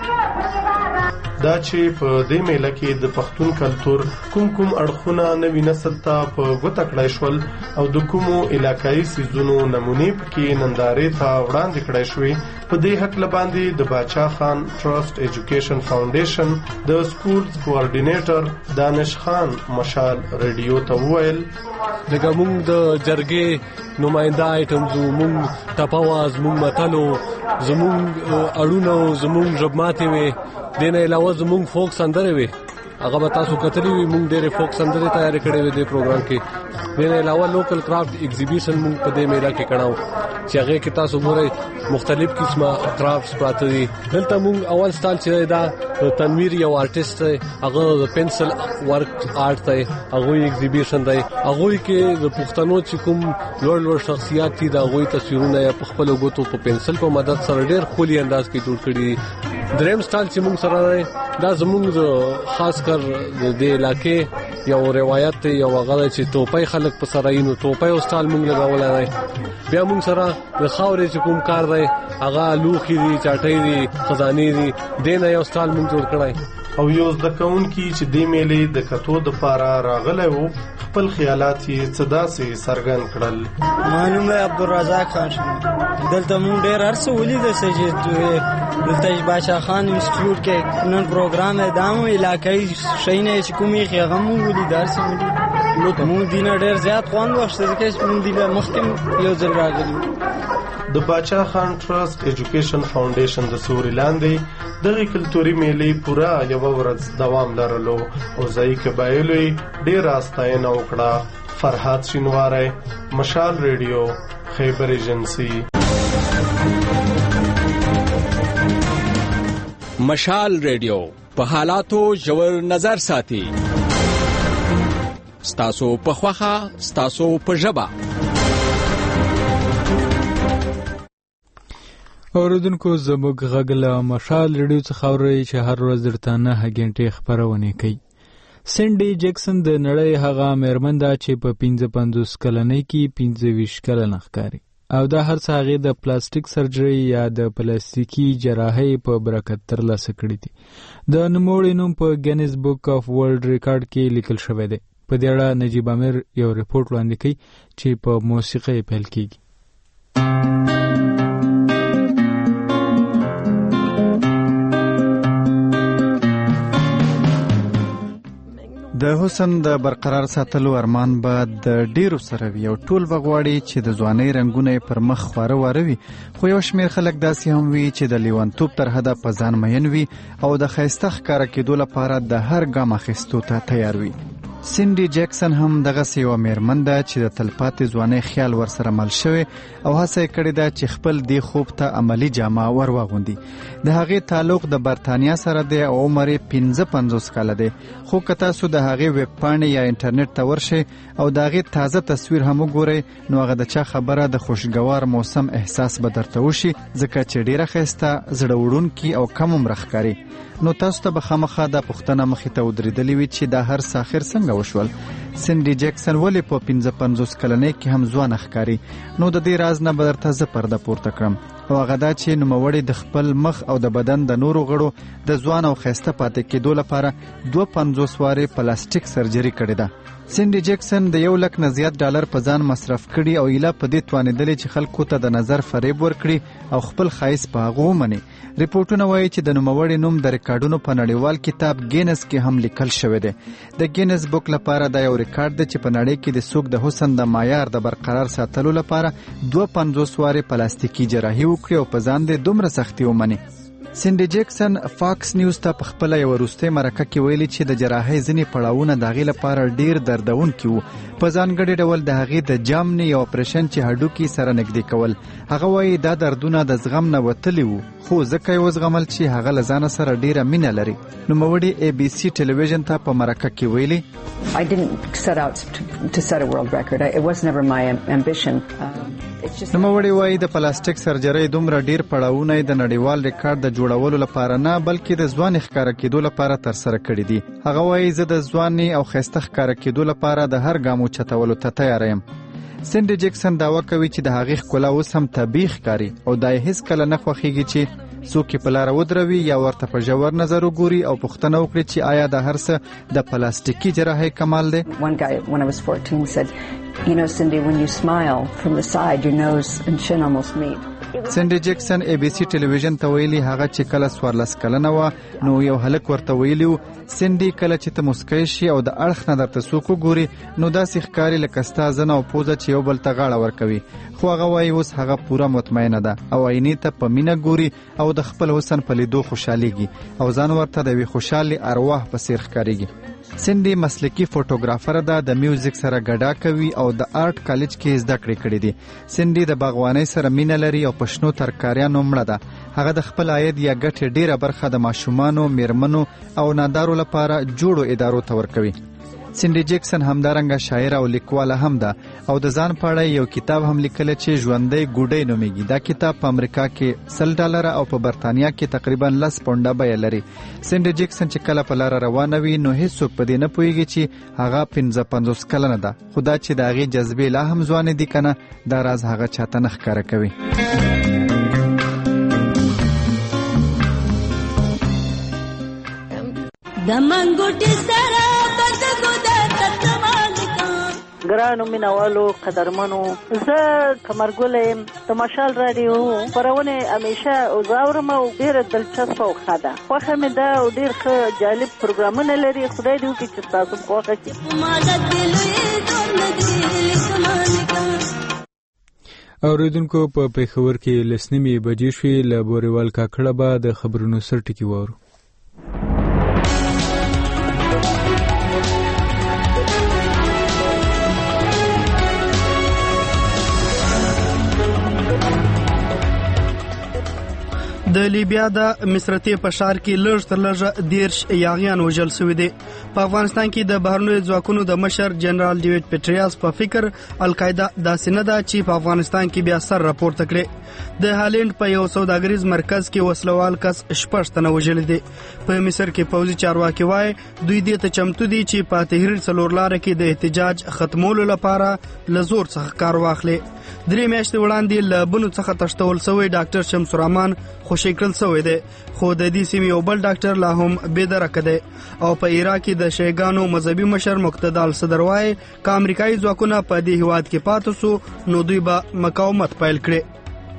دا چې په دې میله کې د پښتون کلتور کوم کوم اړخونه نوي نسل ته په ګوته کړای شول او د کومو علاقايي سیزونو نمونې پکې نندارې ته وړاندې کړای شوې. په دې هکله باندې د باچا خان ټرست ایجوکیشن فاونډیشن د سکولز کوارډینیټر دانش خان مشال ریډیو ته وویل دغه موږ د جرګې نماینده آیټمز موږ ټپاواز موږ متلو زموږ اړونو زموږ ژبماتې وې دینه علاوه زموږ فوک سندرې وې هغه به تاسو کتلی وي موږ ډېرې فوک سندرې تیارې کړې وې دې پروګرام کې. دینه علاوه لوکل کرافټ ایگزیبیشن موږ په دې میله کې کړاو چې هغه کې تاسو ګورئ مختلف قسمه کرافټس پراته دي. دلته موږ اول سټال چې دا تنویر یو آرټیست دی هغه د پنسل ورک آرټ دی هغه ایگزیبیشن دی هغه کې د پښتنو چې کوم لوړ لوړ شخصیات دي دا هغه تصویرونه یا په خپل غوتو په پنسل په مدد سره ډېر خولي انداز کې جوړ کړي. دریم سټال چې موږ سره دا زموږ خاص کر د علاقې یو روایت یو هغه چې ټوپۍ خلک په سراینو ټوپۍ او سټال موږ لګولای دی. بیا موږ سره د خاورې چې کوم کار دی هغه لوخي دي چاټۍ دي خزانې دي دینه یو سټال موږ جوړ کړای. او یو زده کوونکی چې دې میلې د کتو دپاره راغلی و خپل خیالات یې څه داسې څرګند کړل. ما نوم عبدالرزاق خان شم. دلته مونږ ډېر هر څه ولیده چې دلته باچا خان انسټیټیوټ کې نن پروګرام دی دا مو علاقایي شیونه چې کوم یې هغه مونږ ولید هر څه ولید. مونږ دې نه ډېر زیات خوند واخیسته ځکه چې مونږ دې مخکې یو ځل راغلي. د باچا خان ټرست ایجوکیشن فاونډیشن د سوري لاندې دغه کلتوري میلې پوره یوه ورځ دوام لرلو او ځایي قبایلو یې ډېره ستاینه وکړه. فرهاد شینواری، مشال ریډیو، خیبر ایجنسی. مشال ریډیو په حالاتو ژور نظر ساتي. ستاسو په خوښه، ستاسو په ژبه. اوریدونکو زموږ غږ له مشال ریډیو څخه اورئ چې هر ورځ درته نهه غنټې خپرونې کوي. سینډي جیکسن د نړۍ هغه مېرمن ده چې په پنځه پنځوس کلنۍ کې پنځه ویشت کلنه ښکاري او دا هر څه هغې د پلاستیک سرجرۍ یا د پلاستیکي جراحۍ په برکت ترلاسه کړي دي. د نوموړي نوم په ګینیز بک آف ورلډ ریکارډ کې لیکل شوی دی. په دې اړه نجیب امیر یو ریپورټ وړاندې کوي چې په موسیقۍ پیل کیږي. د حسن د برقرار ساتلو ارمان به د ډیرو سره وي او ټول بغواړي چې د ځوانۍ رنګونه پر مخ خواره واره وي، خو یو شمیر خلک داسې هم وي چې د لیونتوب تر حده په ځان مین وي او د ښایسته ښکاره کېدو لپاره د هر ګام اخیستو ته تیار وي. سینډي جیکسن هم دغسې یوه مېرمن ده چې د تلپاتې ځوانۍ خیال ورسره مل شوی او هڅه یې کړې ده چې خپل دې خوب ته عملي جامه ور واغوندي. د هغې تعلق د برطانیا سره دی او عمر یې پنځه پنځوس کاله دی، خو که تاسو د هغې ویب پاڼې یا انټرنیټ ته ورشئ او د هغې تازه تصویر هم وګورئ نو هغه د چا خبره د خوشګوار موسم احساس به درته وشي ځکه چې ډېره ښایسته، زړه وړونکي او کم عمره ښکاري. نو تاسو ته به خامخا دا پوښتنه مخې ته ودرېدلې وي چې دا هر څه آخر څنګه وشول؟ سینډي جیکسن ولې په پنځه پنځوس کلنۍ کې هم ځوانه ښکاري؟ نو د دې راز نه به درته زه پرده پورته کړم او هغه دا چې نوموړې د خپل مخ او د بدن د نورو غړو د ځوان او ښایسته پاتې کېدو لپاره دوه پنځوس وارې پلاستیک سرجري کړې ده. سینډي جیکسن د یو لک نه زیات ډالر په ځان مصرف کړي او ایله په دې توانېدلې چې خلکو ته د نظر فریب ورکړي او خپل ښایست په هغه ومني. ریپورټونه وایي چې د نوموړي نوم د ریکارډونو په نړیوال کتاب ګینس کې هم لیکل شوی دی. د ګینس بک لپاره دا یو ریکارډ دی چې په نړۍ کې د څوک د حسن د معیار د برقرار ساتلو لپاره دوه پنځوس وارې پلاستیکي جراحي وکړي او په ځان دې دومره سختي ومني. سینډي جیکسن فاکس نیوز ته په خپله یوه وروستۍ مرکه کې ویلي چې د جراحۍ ځینې پړاوونه د هغې لپاره ډېر دردونکي وو، په ځانګړي ډول د هغې د جامنې یو اپریشن چې هډوکي سره نږدې کول. هغه وایي دا دردونه د زغم نه وتلي وو خو ځکه یې وزغمل چې هغه له ځانه سره ډېره مینه لري. نوموړي ای بي سي ټلویزیون ته په مرکه کې ویلي I didn't set out to, to set a world record. It was never my ambition. نوموړي وایي د پلاستیک سرجرۍ دومره ډیر پړاوونه د نړیوال ریکارډ د جوړولو لپاره نه بلکې د ځوانۍ ښکاره کېدو لپاره ترسره کړي دي. هغه وایي زه د ځوانۍ او ښایسته ښکاره کېدو لپاره د هر ګام اوچتولو ته تیاره یم. سینډي جیکسن دعوه کوي چې د هغې ښکلا اوس هم طبیعي ښکاري او دا یې هیڅکله نه خوښیږي چې څوک یې په لاره ودروي یا ورته په ژور نظر وګوري او پوښتنه وکړي چې آیا دا هر څه د پلاستیکي جراحۍ کمال دی؟ One guy when I was fourteen said, you know Cindy, when you smile from the side your nose and chin almost meet. سینډي جیکسن ای بي سي ټلویزیون ته ویلي هغه چې کله څوارلس کلنه وه نو یو هلک ورته ویلي و سینډي کله چې ته مسکی شي او د اړخ نه درته څوک وګوري نو داسې ښکاري لکه ستا زنه او پوزه چې یو بل ته غاړه ورکوي. خو هغه وایي اوس هغه پوره مطمئنه ده او عینې ته په مینه ګوري او د خپل حسن په لیدو خوشحالیږي او ځان ورته د یوې خوشحالې ارواح په څېر ښکارېږي. سینډي مسلکي فوټوګرافره ده، د میوزیک سره ګډا کوي او د آرټ کالج کې زده کړې کړې دي. سینډي د باغوانۍ سره مینه لري او په شنو ترکاریانو مړه ده. هغه د خپل عاید یا ګټې ډیره برخه د ماشومانو، میرمنو او نادارو لپاره جوړو ادارو ته ورکوي. سینډي جیکسن همدارنګه شاعره او لیکواله هم ده او د ځان په اړه یو کتاب هم لیکلی چې ژوندی ګوډی نومیږي. دا کتاب په امریکا کې سل ډالره او په برطانیا کې تقریبا لس پونډه بیه لري. سینډي جیکسن چې کله په لاره روانه وي نو هیڅوک په دې نه پوهیږي چې هغه پنځه پنځوس کلنه ده، خو دا چې د هغې جذبې لا هم ځوانې دي که نه دا راز هغه چاته نه ښکاره کوي. د منګوټي سره بدګو د تتمالکا ګرانو مینوالو قدرمنو زه کمرګل د مشال رادیو پرونه همیشه او زاورم او ډیر دلچسپ او خاده خوخه مې دا او ډیر ښه جالب پروګرامونه لري خدای دې وکړي چې تاسو خوښه کړئ مالک دلوي دوم دې لیکمالکا اوریدونکو په پیښور کې لسنیمې بجې شوې له بورېوال کاکړه به د خبرونو سر ټکي واورو. د لیبیا د مصرتې په ښار کې لږ تر لږه دیرش یاغیان وژل شوي دي. په افغانستان کې د بهرنیو ځواکونو د مشر جنرال ډیوډ پیټریاس په فکر القاعده داسې نه ده چې په افغانستان کې بیا سر راپورته کړي. د هالند په یو سوداګریز مرکز کې وسلوال کس شپږ تنه وژلي دي. په مصر کې پوځي چارواکي وایي دوی دې ته چمتو دي چې په تحریر څلور لاره کې د احتجاج ختمولو لپاره له زور څخه کار واخلي. درې میاشتې وړاندې له بنو څخه تښتول شوی ډاکټر شمس الرحمن خوشی کړل شوی دی خو د دې سیمې یو بل ډاکټر لا هم بې درکه دی. او په عراق کې د شیعاګانو مذهبي مشر مقتدا الصدر وایي که امریکایي ځواکونه په دې هیواد کې پاتې سو نو دوی به مقاومت پیل کړي.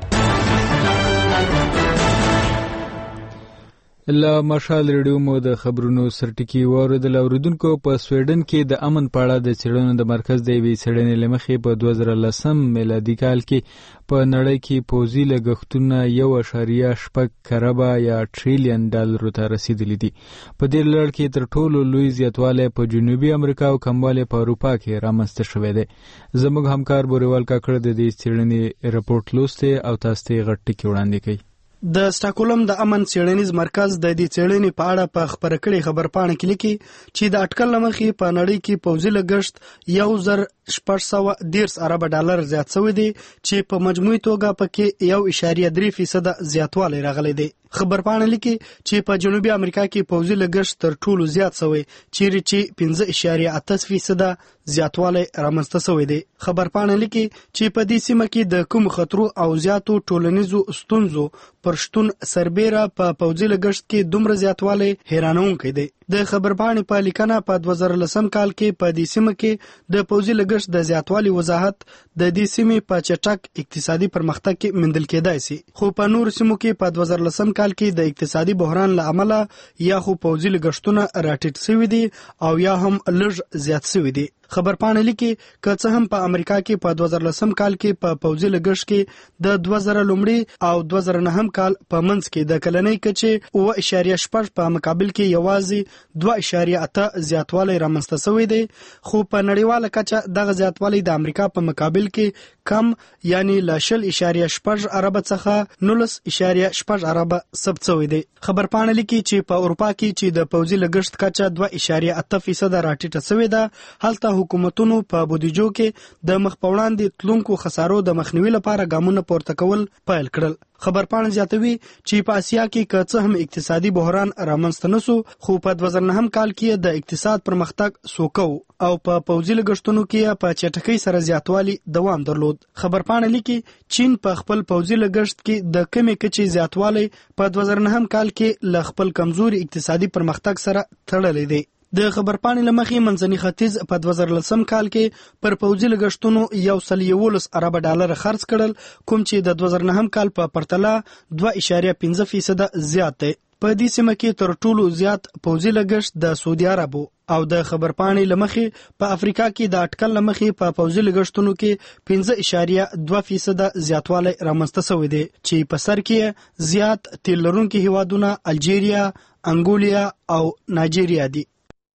له مشال ریډیو مو د خبرونو سرټکی واوریدل. اوریدونکو په سویډن کې د امن په اړه د څېړنو د مرکز د یوې څېړنې له مخې په دوه زره لسم میلادي کال کې په نړۍ کې پوځي لګښتونه یو اعشاریه شپږ کربه یا ټریلیون ډالرو ته رسیدلي دي. په دې لړ کې تر ټولو لوی زیاتوالی په جنوبي امریکا او کموالی په اروپا کې رامنځته شوی دی. زموږ همکار بورېوال کاکړه د دې څېړنې رپورټ لوستی او تاسو ته یې غټ ټکي وړاندې کوي. د سټاکولم د امن څېړنیز مرکز د دې څېړنې په اړه په خبره کړې خبرپاڼه کې لیکي چې د اټکل له مخې په نړۍ کې پوځي لګښت یو زر شپږ سوه دېرش اربه ډالر زیات شوی دی چې په مجموعي توګه پکې یو اعشاریه درې فیصده زیاتوالی راغلی دی. خبرپاڼه لیکي چې په جنوبي امریکا کې پوځي لګښت تر ټولو زیات شوی چیرې چې پنځه اعشاریه اته فیصده زیاتوالی رامنځته شوی دی. خبرپاڼه لیکي چې په دې سیمه کې د کوم خطرو او زیاتو ټولنیزو ستونزو پر شتون سربیره په پوځي لګښت کې دومره زیاتوالی حیرانونکی دی. د خبرپاڼې په لیکنه په دوه زره لسم کال کې په دې سیمه کې د پوځي لګښت د زیاتوالي وضاحت د دې سیمې په چټک اقتصادي پرمختګ کې موندل کېدای شي خو په نورو سیمو کې په دوه زره لسم کال کې د اقتصادي بحران له امله یا خو پوځي لګښتونه راټیټ شوي دي او یا هم لږ زیات شوي دي. خبرپاڼه لیکي که څه هم په امریکا کې په دوه زره لسم کال کې په پوځي لګښت کې د دوه زره لومړي او دوه زره نهم کال په منځ کې د کلنۍ کچې اوه اعشاریه شپږ په مقابل کې یوازې دوه اعشاریه اته زیاتوالی رامنځته شوی دی خو په نړیواله کچه دغه زیاتوالی د امریکا په مقابل کې کم یعنی له شل اعشاریه شپږ اربه څخه نولس اعشاریه شپږ اربه ثبت شوی دی. خبرپاڼه لیکي چې په اروپا کې چې د پوځي لګښت کچه دوه اعشاریه اته فیصده راټیټه شوې ده هلته حکومتونو په بودیجو کې د مخ په وړاندې تلونکو خسارو د مخنیوي لپاره ګامونه پورته کول پیل کړل. خبرپاڼه زیاتوي چې په اسیا کې که څه هم اقتصادي بحران رامنځته نه سو خو په دوه زره نهم کال کې د اقتصاد پرمختګ سوکو او په پوځي لګښتونو کې په چټکۍ سره زیاتوالی دوام درلود. خبرپاڼه لیکي چین په خپل پوځي لګښت کې د کمې کچې زیاتوالی په دوه زره نهم کال کې له خپل کمزوري اقتصادي پرمختګ سره تړلی دی. د خبرپاڼې له مخې منځني ختیځ په دوه زره لسم کال کې پر پوځي لګښتونو یو سل یولس اربه ډالر خرڅ کړل کوم چې د دوه زره نهم کال په پرتله دوه اعشاریه پنځه فیصده زیات دی. په دې سیمه کې تر ټولو زیات پوځي لګښت د سعودي عربو او د خبرپاڼې له مخې په افریقا کې د اټکل له مخې په پوځي لګښتونو کې پنځه اعشاریه دوه فیصده زیاتوالی رامنځته شوی دی چې په سر کې زیات تیل لرونکي هیوادونه الجیریا، انګولیا او نایجیریا دي.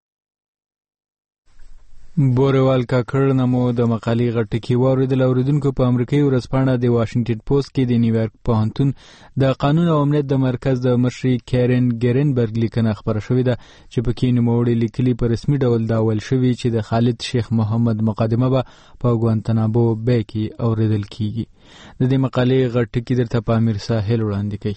بورېوال کاکړ نه مو د مقالې غټ ټکي واورېدل. اوریدونکو په امریکایي ورځپاڼه د واشنګټن پوسټ کې د نیویارک پوهنتون د قانون او امنیت د مرکز د مشرې کیرن ګرینبرګ لیکنه خبره شوې ده چې پکې نوموړي لیکلي په رسمي ډول دا ویل شوي چې د خالد شیخ محمد مقدمه به په ګوانتانامو بې کې اورېدل کیږي. د دې مقالې غټ ټکي درته په امیر ساحل وړاندې کوي.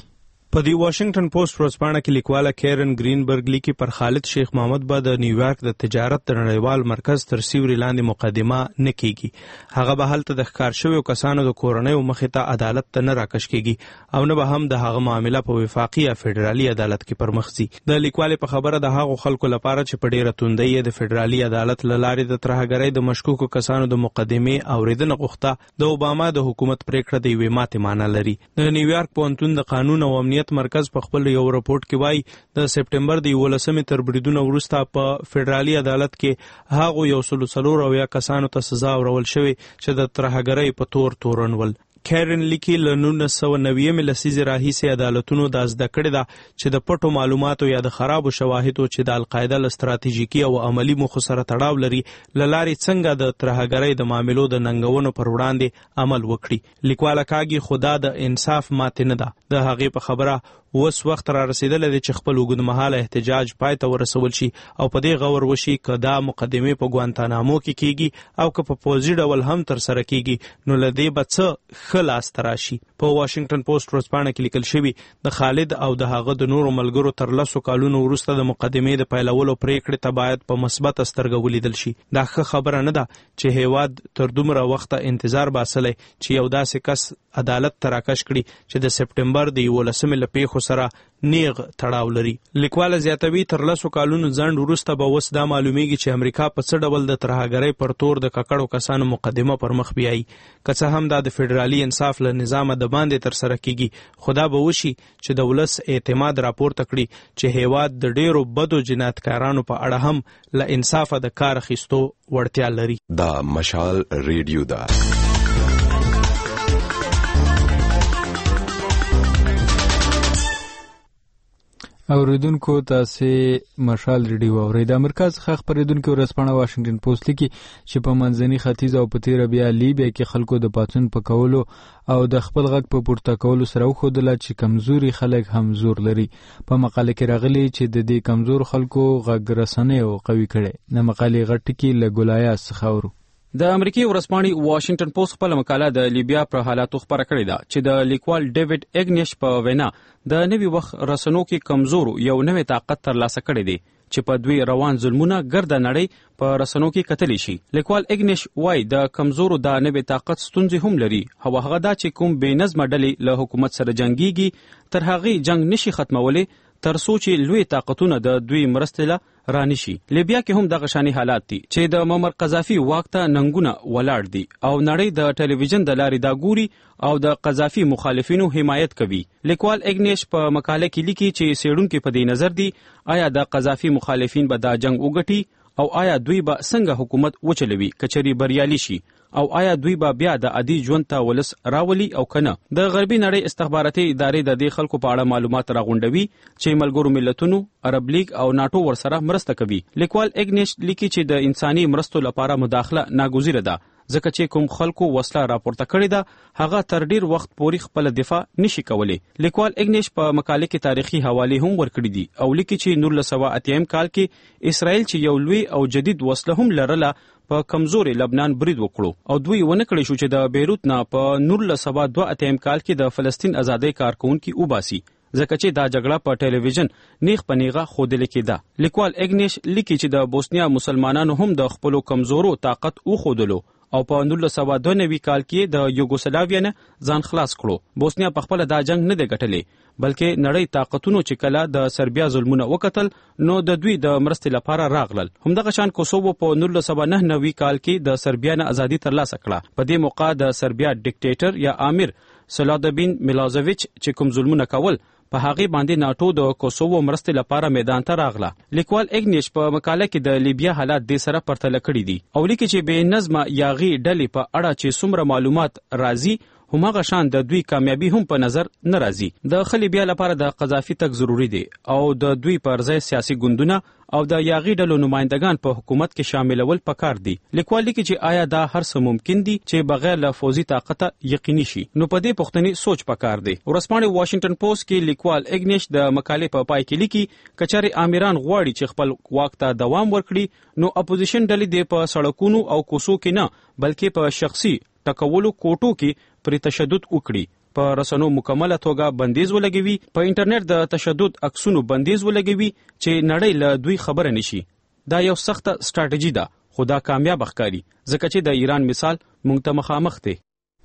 په دی واشنگټن پوسټ ورځپاڼه کې لیکواله کیرن گرینبرګ لیکي پر خالد شیخ محمد به د نیویارک د تجارت د نړیوال مرکز تر سیوري لاندې مقدمه نه کیږي. هغه به هلته د ښکار شویو کسانو د کورنیو مخې ته عدالت ته نه راکش کیږي او نه به هم د هغه معامله په وفاقي یا فدرالي عدالت کې پرمخ ځي. د لیکوالې په خبره د هغو خلکو لپاره چې په ډیره توندۍ د فدرالي عدالت له لارې د ترهګرۍ د مشکوکو کسانو د مقدمې اوریدنه غوښته د اوباما د حکومت پریکړه د یوې ماتې معنا لري. د نیویارک پوهنتون د قانون او امنیت مرکز په خپل یو رپورټ کې وایي د سپټمبر د یولسمې تر بریدونو وروسته په فدرالي عدالت کې هغو یو سلو څلور اویا کسانو ته سزا ورول شوې چې د ترهګرۍ په تور تورنول. کیرن لیکي له نولس سوه نوي لسیزې راهیسې عدالتونو دا زده کړې ده چې د پټو معلوماتو یا د خرابو شواهدو چې د القاعده له ستراتیژیکي او عملي موخو سره تړاو لري له لارې څنګه د ترهګرۍ د معاملو د ننګونو پر وړاندې عمل وکړي. لیکواله کاږي خدا د انصاف ماتې نه ده. د هغې په خبره اوس وخت را رسیدلی دی چې خپل اوږدمهاله احتجاج پای ته ورسول شي او په دې غور وشي که دا مقدمې په ګوانتانامو کې کیږي او که په پوځي ډول هم ترسره کیږي نو له دې به څه ښه لاسته راشي. په واشنگټن پوسټ ورځپاڼه کې لیکل شوي د خالد او د هغه د نورو ملګرو تر لسو کالونو وروسته د مقدمې د پیلولو پریکړې ته باید په مثبته سترګه ولیدل شي. دا ښه خبره نه ده چې هیواد تر دومره وخته انتظار باسلی چې یو داسې کس عدالت ته راکش کړي چې د سپټمبر د یولسمې له پیښو سره نیغ تړاو لري. لیکواله زیاتوي تر لسو کالونو ځنډ وروسته به اوس دا معلومیږي چې امریکا په څه ډول د ترهګرۍ پر تور د ککړو کسانو مقدمه پر مخ بیایي. که څه هم دا د فدرالي انصاف له نظامه د باندې ترسره کیږي خو دا به وشي چې د ولس اعتماد راپورته کړي چې هیواد د ډیرو بدو جنایتکارانو په اړه هم له انصافه د کار اخیستو وړتیا لري. دا مشال ریډیو ده. اوریدونکو تاسو مشال ریډیو اورئ. د امریکا څخه خبرېدونکو ورځپاڼه واشنگټن پوسټ لیکي چې په منځني ختیځ او په تیره بیا لیبیا کې خلکو د پاڅون په کولو او د خپل غږ په پورته کولو سره وښودله چې کمزوري خلک هم زور لري. په مقاله کې راغلي چې د دې کمزور خلکو غږ رسنۍ او قوي کړي. د مقالې غټ ټکی له ګولایه څخه اورو. د امریکای ورځپاڼې واشنگټن پوسټ خپل مقاله د لیبیا پر حالاتو خبره کړې ده چې د لیکوال ډیوډ اګنیش په وینا د نوي وخت رسنو کې کمزور یو نوې طاقت ترلاسه کړی دی چې په دوی روان ظلمونه ګرده نړۍ په رسنو کې کتلی شي. لیکوال اګنیش وای د کمزورو د نوې طاقت ستونزې هم لري او هغه دا چې کوم بې نظمه ډلې له حکومت سره جنگيږي تر هغه جنگ نشي ختمولی تر څو چې لوی طاقتونه د دوی مرستې له رانشي. لیبیا کې هم دغه شاني حالات دي چې د معمر قذافي واک ته ننګونه ولاړ دي او نړۍ د ټلویزیون د لارې دا ګوري او د قذافي مخالفینو حمایت کوي. لیکوال اګنیش په مقاله کې لیکي چې څېړونکي په دې نظر دي آیا د قذافي مخالفین به دا جنگ وګټي او آیا دوی به څنګه حکومت وچلوي کچري بریالي شي او آیا دوی به بیا د عادي ژوند ته ولس راولي او کنه. د غربي نړۍ استخباراتي ادارې د دې خلکو په اړه معلومات راغونډوي چې ملګرو ملتونو، عرب لیگ او ناتو ورسره مرسته کوي. لیکوال اګنیش لیکي چې د انساني مرستو لپاره مداخله ناګزیره ده ځکه چې کوم خلکو وسله راپورته کړې ده هغه تر ډیر وخت پورې خپل دفاع نشي کولی. لیکوال اګنیش په مقاله کې تاریخي حواله هم ورکړي دي او لیکي چې نولس سوه اتیا کال کې اسرائیل چې یو لوی او جدید وسله هم لرله په کمزوري لبنان برید وکړو او دوی ونه کړی شو چې د بیروت نه په نولس سوه دوه اتیا کال کې د فلسطین ازادۍ کارکونکو وباسي ځکه چې دا جګړه په ټلویزیون نیغ پنیغه خودل کېده. لیکوال اګنیش لیکي چې د بوسنیا مسلمانانو هم د خپل کمزورو طاقت وښودلو او په نولس سوه دوه نوي کال کې د یوګوسلاویا نه ځان خلاص کړو. بوسنیا په خپل دا جنگ نه دی ګټلی بلکې نړۍ طاقتونو چې کله د سربیا ظلمونه وکتل نو د دوی د مرستې لپاره راغلل. همدغه شان کوسوو په نولس سوه نه نوي کال کې د سربیا نه ازادي ترلاسه کړه. په دې موقع د سربیا ډیکټیټر یا امیر سلادبین میلازویچ چې کوم ظلمونه کول په هغه باندې ناتو د کوسوو مرستې لپاره میدان ته راغله. لیکوال اګنیش په مقاله کې د لیبیا حالات د سره پرتله کړي دي او لیکي چې بې نظمه یاغي ډلې په اړه چې څومره معلومات راځي همغه شان د دوی کامیابی هم په نظر نه راځي. د خلیبیا لپاره د قذافي تک ضروری دی او د دوی پر ځای سیاسي ګوندونه او د یاغي ډلو نمائندگان په حکومت کې شاملول پکار دي. لیکوال لیکي چې آیا دا هر څه ممکن دي چې بغیر له فوزي طاقت یقیني شي؟ نو په دې پوښتنې سوچ پکار دی. ورځپاڼې واشنگټن پوسټ کې لیکوال اګنیش د مقالې په پای کې لیکي کچاري امیران غواړي چې خپل واک ته دوام ورکړي نو اپوزیشن ډلې د په سړکونو او کوڅو کې نه بلکې په شخصي ټکولو کوټو کې پر تشدد وکړي. په رسنو مکمله توګه بندیز ولګوي، په انټرنیټ د تشدد عکسونو بندیز ولګوي چې نړۍ له دوی خبره نشي. دا یو سخته ستراتیژي ده، خو دا کامیاب ښکاري ځکه چې د ایران مثال موږ ته مخامخ دی.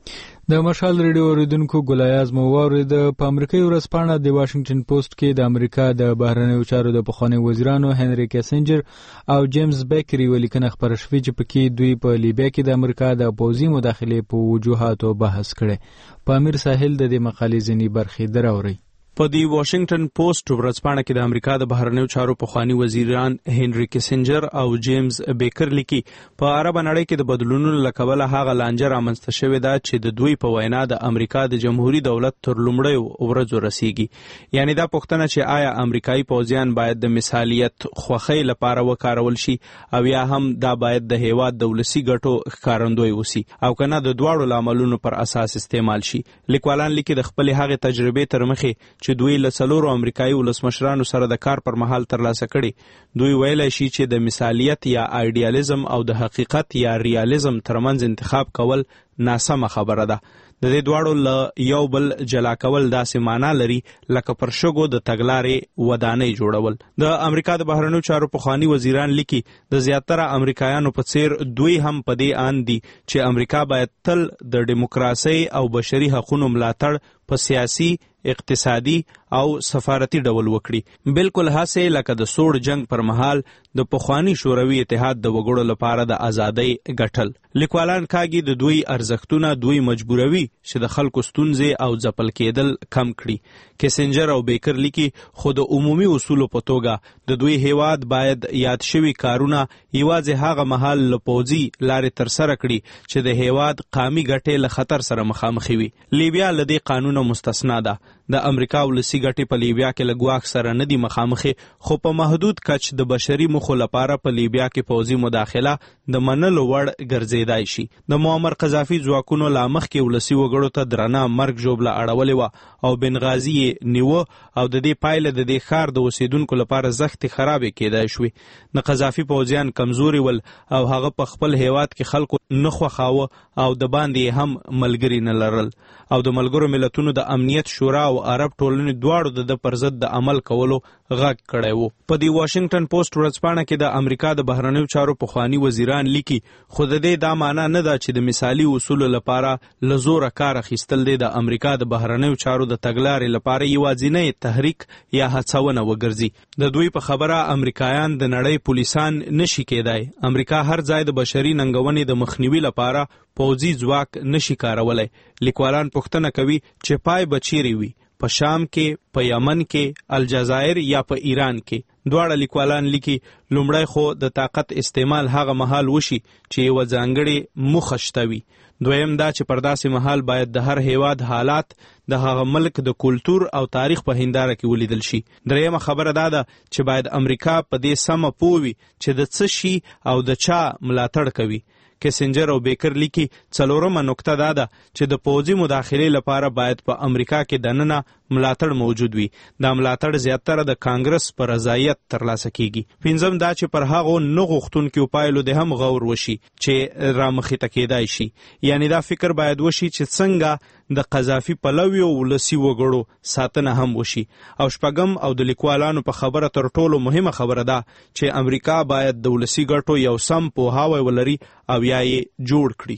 د مشال ریډیو اوریدونکو ګلایاز مو واورید. په امریکایي ورځپاڼه د واشنگټن پوسټ کې د امریکا د بهرنیو چارو د پخواني وزیرانو هنري کیسنجر او جیمز بیکری ولیکنه خبره شوې چې پکې دوی په لیبیا کې د امریکا د پوځي مداخلې په وجوهاتو بحث کړي. په امیر ساحل د دې مقالې ځینې برخې دراوري. په دی واشنگټن پوسټ ورځپاڼه کې د امریکا د بهرنیو چارو پخواني وزیران هنري کیسنجر او جیمز بیکر لیکي په عرب نړۍ کې د بدلونونو لکوله هغه لانجه رامنځته شوې ده چې د دوی په وینا د امریکا د جمهوریت دولت تر لومړیو ورځو رسیږي. یعنی دا پوښتنه چې آیا امریکایي پوځیان باید د مثالیت خوخۍ لپاره وکارول شي او یا هم دا باید د هیواد د ولسي ګټو ښکارندوی وسی او کنه د دواړو لاملونو پر اساس استعمال شي. لیکوالان لیکي د خپل هغه تجربې تر مخې چې دوی له څلورو امریکایي ولسمشرانو سره د کار پر مهال ترلاسه کړي، دوی ویلی شي چې د مثالیت یا آیډیالیزم او د حقیقت یا ریالیزم ترمنځ انتخاب کول ناسمه خبره ده. د دې دواړو له یو بل جلا کول داسې معنا لري لکه پر شګو د تګلارې ودانۍ جوړول. د امریکا د بهرنیو چارو پخواني وزیران لیکي د زیاتره امریکایانو په څیر دوی هم په دې آند دي چې امریکا باید تل د دیموکراسۍ او بشري حقوقو ملاتړ په سیاسي، اقتصادي او سفارتي ډول وکړي، بالکل هسې لکه د سوړ جنگ پر مهال د پخواني شوروي اتحاد د وګړو لپاره د ازادۍ ګټل. لیکوالان کاږي د دوی ارزښتونه دوی مجبوروي چې د خلکو ستونزې او ځپل کېدل کم کړي. کیسنجر او بیکر لیکي خو د عمومي اصولو په توګه د دوی هیواد باید یاد شوي کارونه یوازې هغه مهال له پوځي لارې ترسره کړي چې د هیواد قامي ګټې له خطر سره مخامخ وي. لیبیا له دې قانونه مستثنا ده. د امریکا ولسی ګټې په لیبیا کې له ګواښ سره نه دي مخامخې، خو په محدود کچ د بشري موخو لپاره په لیبیا کې پوځي مداخله د منلو وړ ګرځېدای شي. د معمر قذافي ځواکونو لا مخکې ولسي وګړو ته درنه مرګ ژوبله اړولې وه او بنغازي یې نیوه او د دې پایله د دې ښار د اوسېدونکو لپاره زښتې خرابې کېدای شوې. د قذافي پوځیان کمزوري ول او هغه په خپل هیواد کې خلکو نه خوښاوه او د باندې هم ملګري نه لرل او د ملګرو ملتونو د امنیت شورا او عرب ټولنې دواړو د پر ضد د عمل کولو غږ کړی وو. په دی واشنگټن پوسټ ورځپاڼه کې د امریکا د بهرنیو چارو پخواني وزیران لیکي خو د دې دا معنا نه ده چې د مثالي اصولو لپاره له زوره کار اخیستل دی د امریکا د بهرنیو چارو د تګلارې لپاره یوازینی تحریک یا هڅونه وګرځي. د دوی په خبره امریکایان د نړۍ پولیسان نشي کېدای. امریکا هر ځای د بشري ننګونې د مخنیوي لپاره پوځي ځواک نشي کارولای. لیکوالان پوښتنه کوي چې پای به چیرې وي، په شام کې، په یمن کې، الجزایر یا په ایران کې. دواړه لیکوالان لیکي لومړی خو د طاقت استعمال هغه مهال وشي چې یوه ځانګړې موخه شته وي. دویم دا چې پر داسې مهال باید د هر هیواد حالات د هغه ملک د کلتور او تاریخ په هنداره کې ولیدل شي. دریمه خبره دا ده چې باید امریکا په دې سمه پوه وي چې د څه شي او د چا ملاتړ کوي. کیسنجر او بیکر لیکي څلورمه نکته دا ده چې د پوځي مداخلې لپاره باید په امریکا کې دننه ملاتړ موجود وي. دا ملاتړ زیاتره د کانګرس پر رضایت ترلاسه کیږي. پنځم دا چې پر هغو نه غوښتونکو پایلو د هم غور وشي چې رامخې ته کېدای شي. یعنی دا فکر باید وشي چې څنګه د قذافي پلویو ولسي وګړو ساتنه هم وشي. او شپږم او د لیکوالانو په خبره تر ټولو مهمه خبره ده چې امریکا باید د ولسي ګټو یو سم پوهاوی ولري او یا یې جوړ کړي.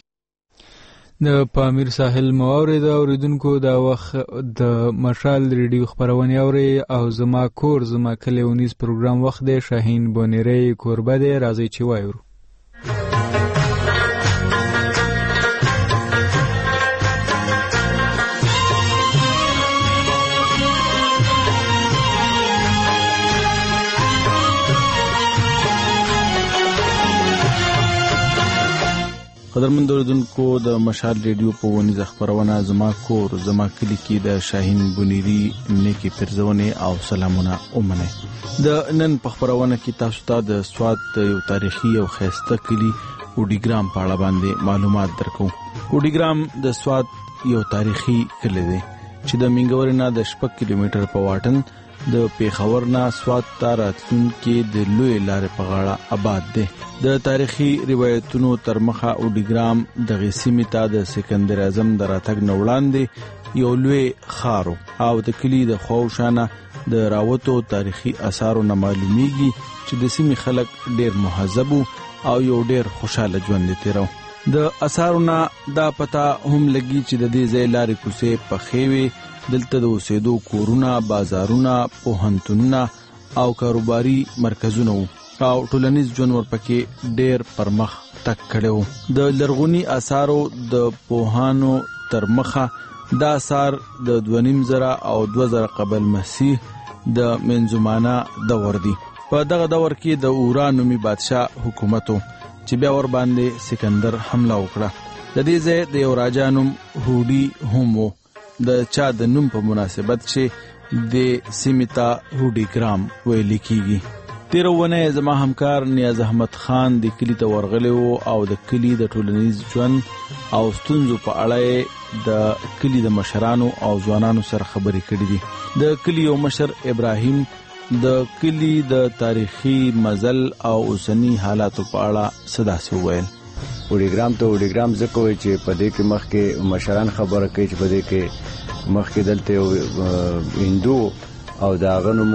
د پامیر ساحل مواورد اوریدونکو دا وخت د مشال ریډیو خبرونه اوري او زما کور زما کلی ونیز پروګرام وخت دی. شاهین بونیری کوربه دی، راځي چې وایو. قدرمن اوریدونکو د مشال ریډیو په ونیزه خبرونه زما کور زما کلی کې د شاهین بونیری نیکی پرزونه او سلامونه اومنه. د نن په خبرونه کې تاسو ته د سواد یو تاریخي او خسته کلی وډیګرام په اړه باندې معلومات درکو. وډیګرام د سواد یو تاریخي کلی دی چې د منګورنا د شپږ کیلومتر په واټن د پیښور نه سواد ته راتلونکي د لوی لارې په غاړه آباد دی. د تاریخي روایتونو تر مخه وډیګرام د غسیمې ته د سکندر اعظم د راتګ نوړاندې یو لوی خارو او د کلی د خوشانه د راوتو تاریخي آثارو نه معلومیږي چې د سیمې خلک ډیر مهذب او یو ډیر خوشاله ژوند تیرو. د آثارو دا پتا هم لګي چې د دې ځای لارې کوڅې پخې وي، دلته د اوسېدو کورونه، بازارونه، پوهنتونونه او کاروباري مرکزونه او ټولنیز ژوند ورپکې ډیر پرمخ تک کړو. د لرغونی آثارو د پوهانو تر مخه دا آثار د دوه نیم زره او دوه زره قبل مسیح د منځمانه دور دی. په دغه دور کې د اورا نومي بادشاه حکومتو چې بیا ور باندې سکندر حمله وکړه. د دې ځای د یو راجا نوم هوډي هم و. د چا د نوم په مناسبت چې د سیمې ته هوډي ګرام ویل کیږي. تیر ونه زما همکار نیاز احمد خان د کلی ته ورغلی و او د کلی د ټولنیز ژوند او ستونزو په اړه د کلی د مشرانو او ځوانانو سره خبرې کړې دي. د کلی یو مشر ابراهیم د کلی د تاریخي مزل او اوسنی حالاتو په اړه صدا سي وویل. وډیګرام ته وډیګرام ځکه وایي چې په دې کې مخکې مشران خبره کوي چې په دې کې مخکې دلته یو هندو او دا غنوم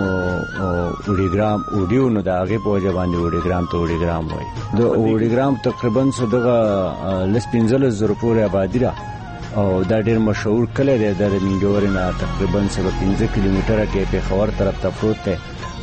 وډیګرام وډیو نو دا هغه په وجه باندې وډیګرام ته وډیګرام وایي. د وډیګرام تقریبا صدغه لس پنځلس زره پورې آبادی را او دا ډیر مشهور کلی دی. د منګورې نه تقریبا سبا پنځه کیلومتره کې پېښور طرف ته پروت دی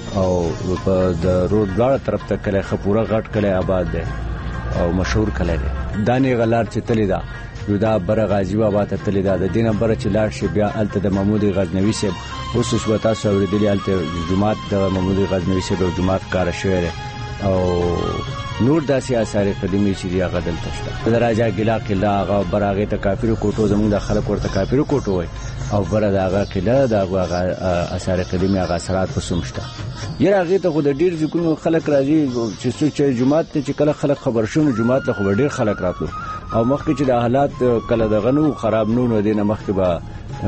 او په د روډ بلاړه طرف ته کلی خپوره غټ کلی آباد دی او مشهور کلی دی. دانې غلار چې تلی دا یو دا بره غازی بابا ته تلی دا د دینه بره چې لاړ شي بیا الته د محمود غزنوي صاحب اوس اوس وتا سوریدلی الته جمعات د محمود غزنوي صاحب جمعات کار شوی دی او نور داسې آثار قدیمی چې دی هغه دلته شته. د راجا ګلا قلعه هغه براغه ته کافر کوټو زموږ د خلک ورته کافر کوټو وای او بره د هغه قلعه د هغه آثار قدیمی هغه اثرات په سمشته. یره هغه ته خو د ډیر ځکونو خلک راځي چې څو جمعات ته چې کله خلک خبر شون جمعات له خو ډیر خلک راتلو او مخکې چې د حالات کله د غنو خراب نو نه دینه مخکې به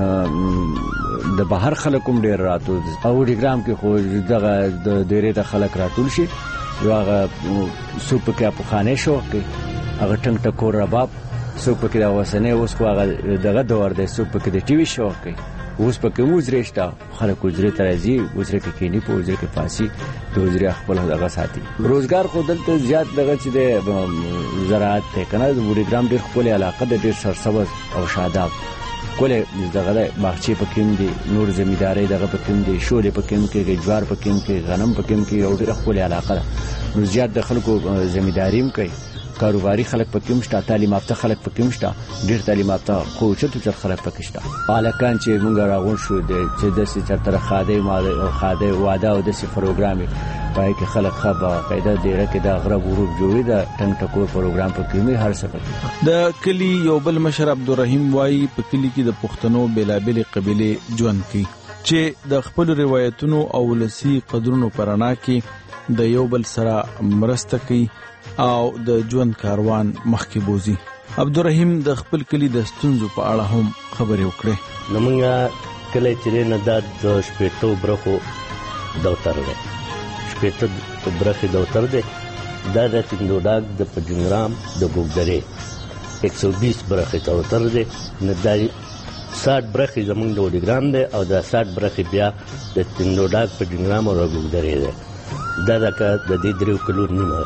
د بهر خلکوم ډیر راتو او وډیګرام کې خو دغه د ډیره د خلک راتول شي. یو هغه سوپ کې په خانه شو کې هغه ټنګ ټکور رباب سوپ کې د وسنه اوس خو هغه دغه دور د سوپ کې د ټي وي شو کې اوس په کوم وزرشتا خلک وزره ترازی وزره کې کینی په وزره کې فارسی د وزره خپل دغه ساتي. روزګار خو دلته زیات دغه چې د زراعت ته کنه د وډیګرام ډیر خپل علاقه د ډیر سرسبز او شاداب کوله دغه باغچې پکې دي، نور زمینداري دغه پکې دي، شولې پکې کې، جوار پکې کې، غنم پکې کې او ډېر خپل علاقه ده. نو زیات د خلکو زمینداري هم کوي، کاروباري خلک پکې مشته، تعلیم یافته خلک پکې مشته، ډېر تعلیم یافته خو چتو چت خلک پکې شته. الکان چې مونږ راغون شو د چې د سي چتر خاده مال او خاده واده او د سي پروګرامي پای کې خلک خبا پیدا ډیره کې د غرب غروب جوړي د ټنګ ټکور پروګرام په کې مې هر څه پکې. د کلی یو بل مشر عبدالرحیم وای په کلی کې د پښتنو بیلابل قبيله ژوند کوي چې د خپل روایتونو او ولسی قدرونو پرانا کې د یو بل سره مرسته کوي او د ژوند کاروان مخکې بوزي. عبدالرحیم د خپل کلی د ستونزو په اړه هم خبرې وکړې. نمونږه کلی چې نه د شپېتو برخو دوتر دی، شپېته برخې دوتر دی، دا د تندوډاګ د پجنګرام د ګوګدرې ایک سو بیس برخې دوتر دی، نه دا ساټ برخې زمونږ د وډیګرام دی او دا ساټ برخې بیا د تندوډاګ پجنګرام او ګوګدرې دی. دا لکه د دې دریو کلو نیمه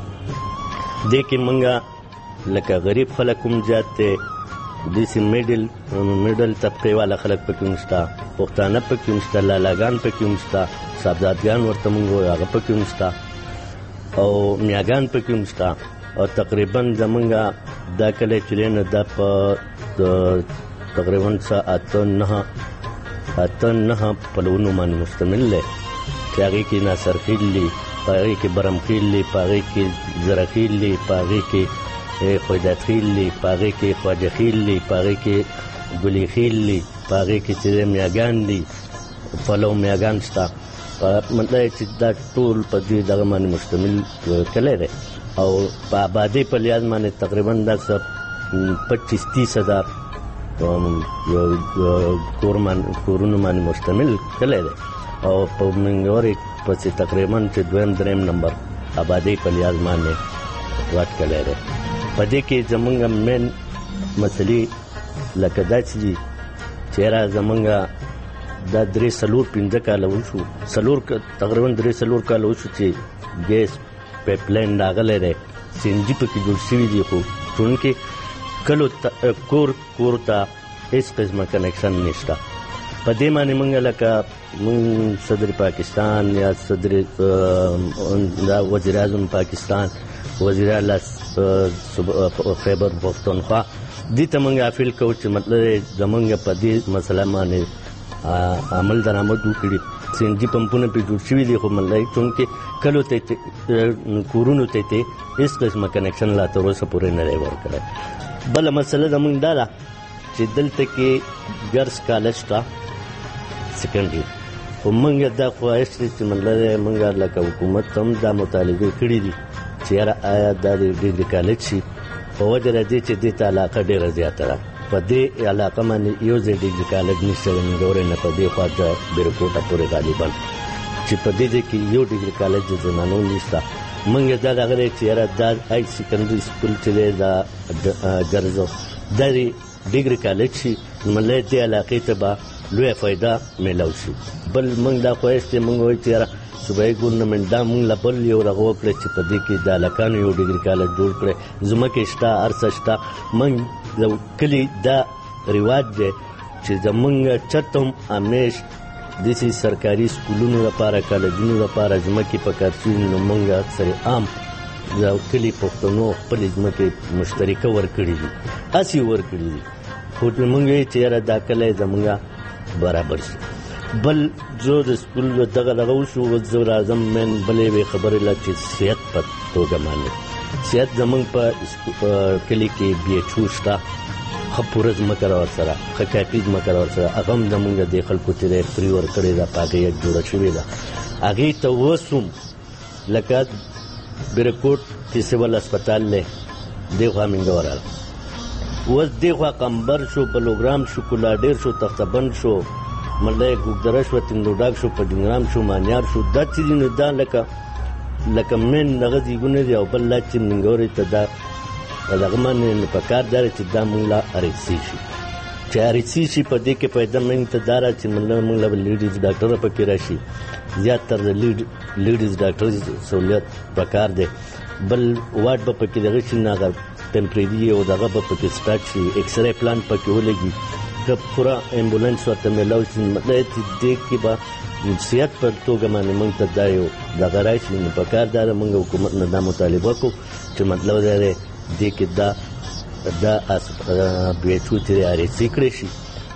دې کې مونږه لکه غریب خلک هم زیات دی، داسې میډل میډل طبقې والا خلک پکې هم شته، پښتانه پکې هم شته، لالاګان پکې هم شته، صاحبزادګان ورته مونږ وایو هغه پکې هم شته او میاګان پکې هم شته. او تقریبا زمونږ دا کلی چې دی نو دا په تقریبا څه اته نهه اته نهه پلونو باندې مشتمل دی چې هغې کې ناصرخیل دي، په هغې کې برمخیل دي، په هغې کې زرخیل دي، په هغې کې خویدات خیل دی، په هغې کې خواجه خیل دی، په هغې کې ګلي خیل دی، په هغې کې چې میاګان دي، پلو میاګان شته. مطلب چې دا ټول په دې دغه باندې مشتمل کلی دی او په آبادۍ په لحاظ باندې تقریبا دا څه پچیس تیس هزار کورونو باندې مشتمل کلی دی او په منګورې پسې تقریبا چې دویم دریم نمبر آبادۍ په لحاظ باندې غټ کلی دی. په دې کې زمونږ مین مسلې لکه دا چې دي چیرې زمونږ دا درې سلور پنځه کاله وشو سلور تقریبا درې سلور کاله وشو چې ګیس پایپ لاین راغلی دی سی ان جي پکې جوړ شوي دي خو چونکې کلو کور کور ته هېڅ قسمه کنیکشن نشته. په دې باندې موږ لکه موږ صدر پاکستان یا صدر دا وزیر اعظم پاکستان وزیر اعلی خیبر پختونخوا دې ته موږ اپیل کوو چې مطلب زموږ په دې مسله باندې عمل درآمد وکړي. سی ان جي پمپونه پې جوړ شوي دي خو مطلب چونکې کلو ته کورونو ته ته هېڅ قسمه کنیکشن لا تر اوسه پورې نه دی ورکړی. بله مسله زموږ دا ده چې دلته کې ګرلز کالج شته سیکنډري خو موږ دا خواهش دی چې مطلب موږ لکه حکومت هم دا مطالبې کړي دي چې یاره آیا دا د ډیګري کالج شي په وجه د دې چې دې ته علاقه ډېره زیاته ده. په دې علاقه باندې یو ځای ډیګري کالج نشته د منګورې نه په دې خوا د بیرکوټه پورې غالبا چې په دې ځای کې یو ډیګري کالج د زنانو نشته. موږ دا دغه دی چې یاره دا هائی سیکنډري سکول چې دی دا ګرلزو دا د ډیګري کالج شي مطلب دې علاقې ته به لویه فایده میلاو شي. بل موږ دا خواهش دی موږ وایو چې یاره صوبایي ګورنمنټ دا موږ له بل یو دغه وکړی چې په دې کې د هلکانو یو ډیګري کالج جوړ کړی. ځمکې شته هر څه شته. موږ د کلي دا رواج دی چې زمونږ چرته هم همیش داسې سرکاري سکولونو لپاره کالجونو لپاره ځمکې پکار شوي نو موږ اکثر عام د کلي پښتنو خپلې ځمکې مشترکه ورکړي دي هسې ورکړي دي خو موږ یې چې یاره دا کلی زمونږ برابر شي. بل زه د سکول دغه دغه وشو زه راځم مین بلې یوې خبرې له چې صحت په توګه باندې صحت زمونږ په کلي کې بي ایچ او شته ښه پوره ځمکه را ورسره ښه کافي ځمکه را ورسره هغه هم زمونږ دې خلکو چې دی فري ورکړې ده په هغې جوړه شوې ده. هغې ته اوس هم لکه بیرکوټ کې سیول اسپتال دی دې خوا منګوره اوس دې خوا قمبر شو بلوګرام شو کولاډیر شو تختبند شو مطلب ګوګدره شوه تندوډاک شو پډینګرام شو مانیار شو دا چې دي نو دا لکه لکه مین دغه ځایونه دي او بل لا چې منګورې ته دا دغه باندې په کار دا چې دا موږ له اریسي شي چې اریسي شي په دې کې پیدا موږ ته دا چې موږ له لیډیز ډاکټره پکې راشي زیاتره د لیډیز ډاکټر سہولیت په کار دی. بل واټ به پکې دغه شي نه هغه ټمپرري او دغه به پکې سټارټ شي ایکس رے پلان پکې ولګي که پوره امبولانس ورته میلاو شي مطلب چې دې کې به صحت په توګه باندې موږ ته دا یو دغه راشي نو په کار دا موږ حکومت نه دا مطالبه کوو چې مطلب دا دی دې کې دا دا بي ایچ او چې اریسي کړی شي.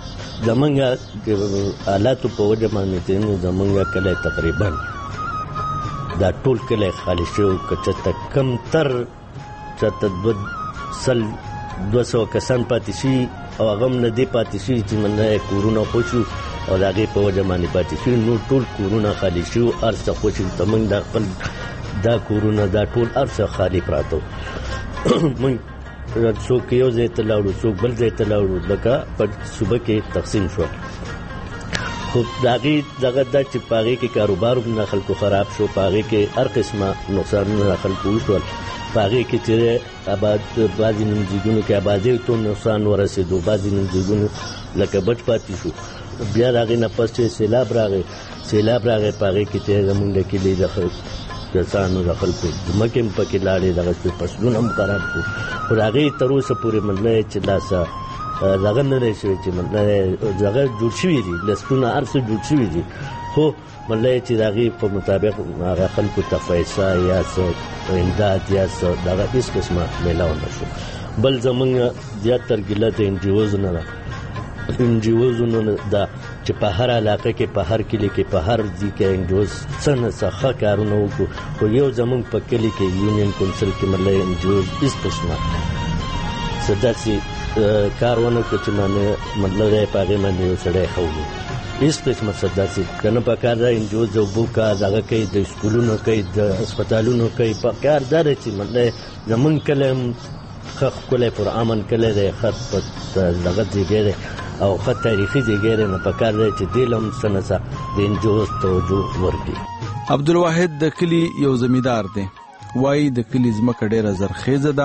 زمونږ حالاتو په وجه باندې چې نو زمونږ کلی تقریبا دا ټول کلی خالي شوی که چېرته کم تر چېرته دوه سل دوه سوه کسان پاتې شي او هغه هم نه دې پاتې شي چې منه کورونه خوشو او د هغې په وجه باندې پاتې شي نو ټول کورونه خالي شي هر څه خوشي ته موږ دا خپل دا کورونه دا ټول هر څه خالي پراته موږ څوک یو ځای ته لاړو څوک بل ځای ته لاړو لکه په صوبه کې تقسیم شو خو د هغې دغه دا چې په هغې کې کاروبار هم د خلکو خراب شو په هغې کې هر قسمه نقصانونه د خلکو وشول په هغې کې چې آباد بعضې نمځیګونو کې آبادۍ ته نقصان ورسېدو بعضې نمځیګونو لکه بچ پاتې شو بیا د هغې نه پس چې سیلاب راغی سیلاب راغی په هغې کې چې زمونږ د کلي د کسانو د خلکو ځمکې هم پکې لاړې دغه شوې فصلونه هم خراب شو خو د هغې تر اوسه پورې مطلب چې دا څه دغه نه دی شوی چې مطلب دغه جوړ شوي دي لسټونه هر څه جوړ شوي دي خو مطلب چې د هغې په مطابق هغه خلکو ته پیسه یا څه امداد یا څه دغه هېڅ قسمه میلاو نه شو. بل زمونږ زیاتر ګیله د این جي اوز نه ده این جي اوزونو ده چې په هر علاقه کې په هر کلي کې په هر ځای کې این جي اوز څه نه څه ښه کارونه وکړو خو یو زمونږ په کلي کې یونین کونسل کې مطلب این جي اوز هېڅ قسمه څه داسې کار ونه کړو چې مطلب دی په هغې باندې یو سړی ښه وي هېڅ قسمه څه داسې که نه په کار ده این جي اوز د اوبو کار دغه کوي د سکولونو کوي د اسپتالونو کوي په کار دا دی چې مطلب زمونږ کلی هم ښه ښکلی پرامن کلی دی ښه دغه ځای دی او ښه تاریخي ځای دی نو په کار دی چې دې له هم څه نه څه د این جي اوز توجه ورکړي. عبدالواحد د کلي یو زمیندار دی وایي د کلي ځمکه ډېره زرخیزه ده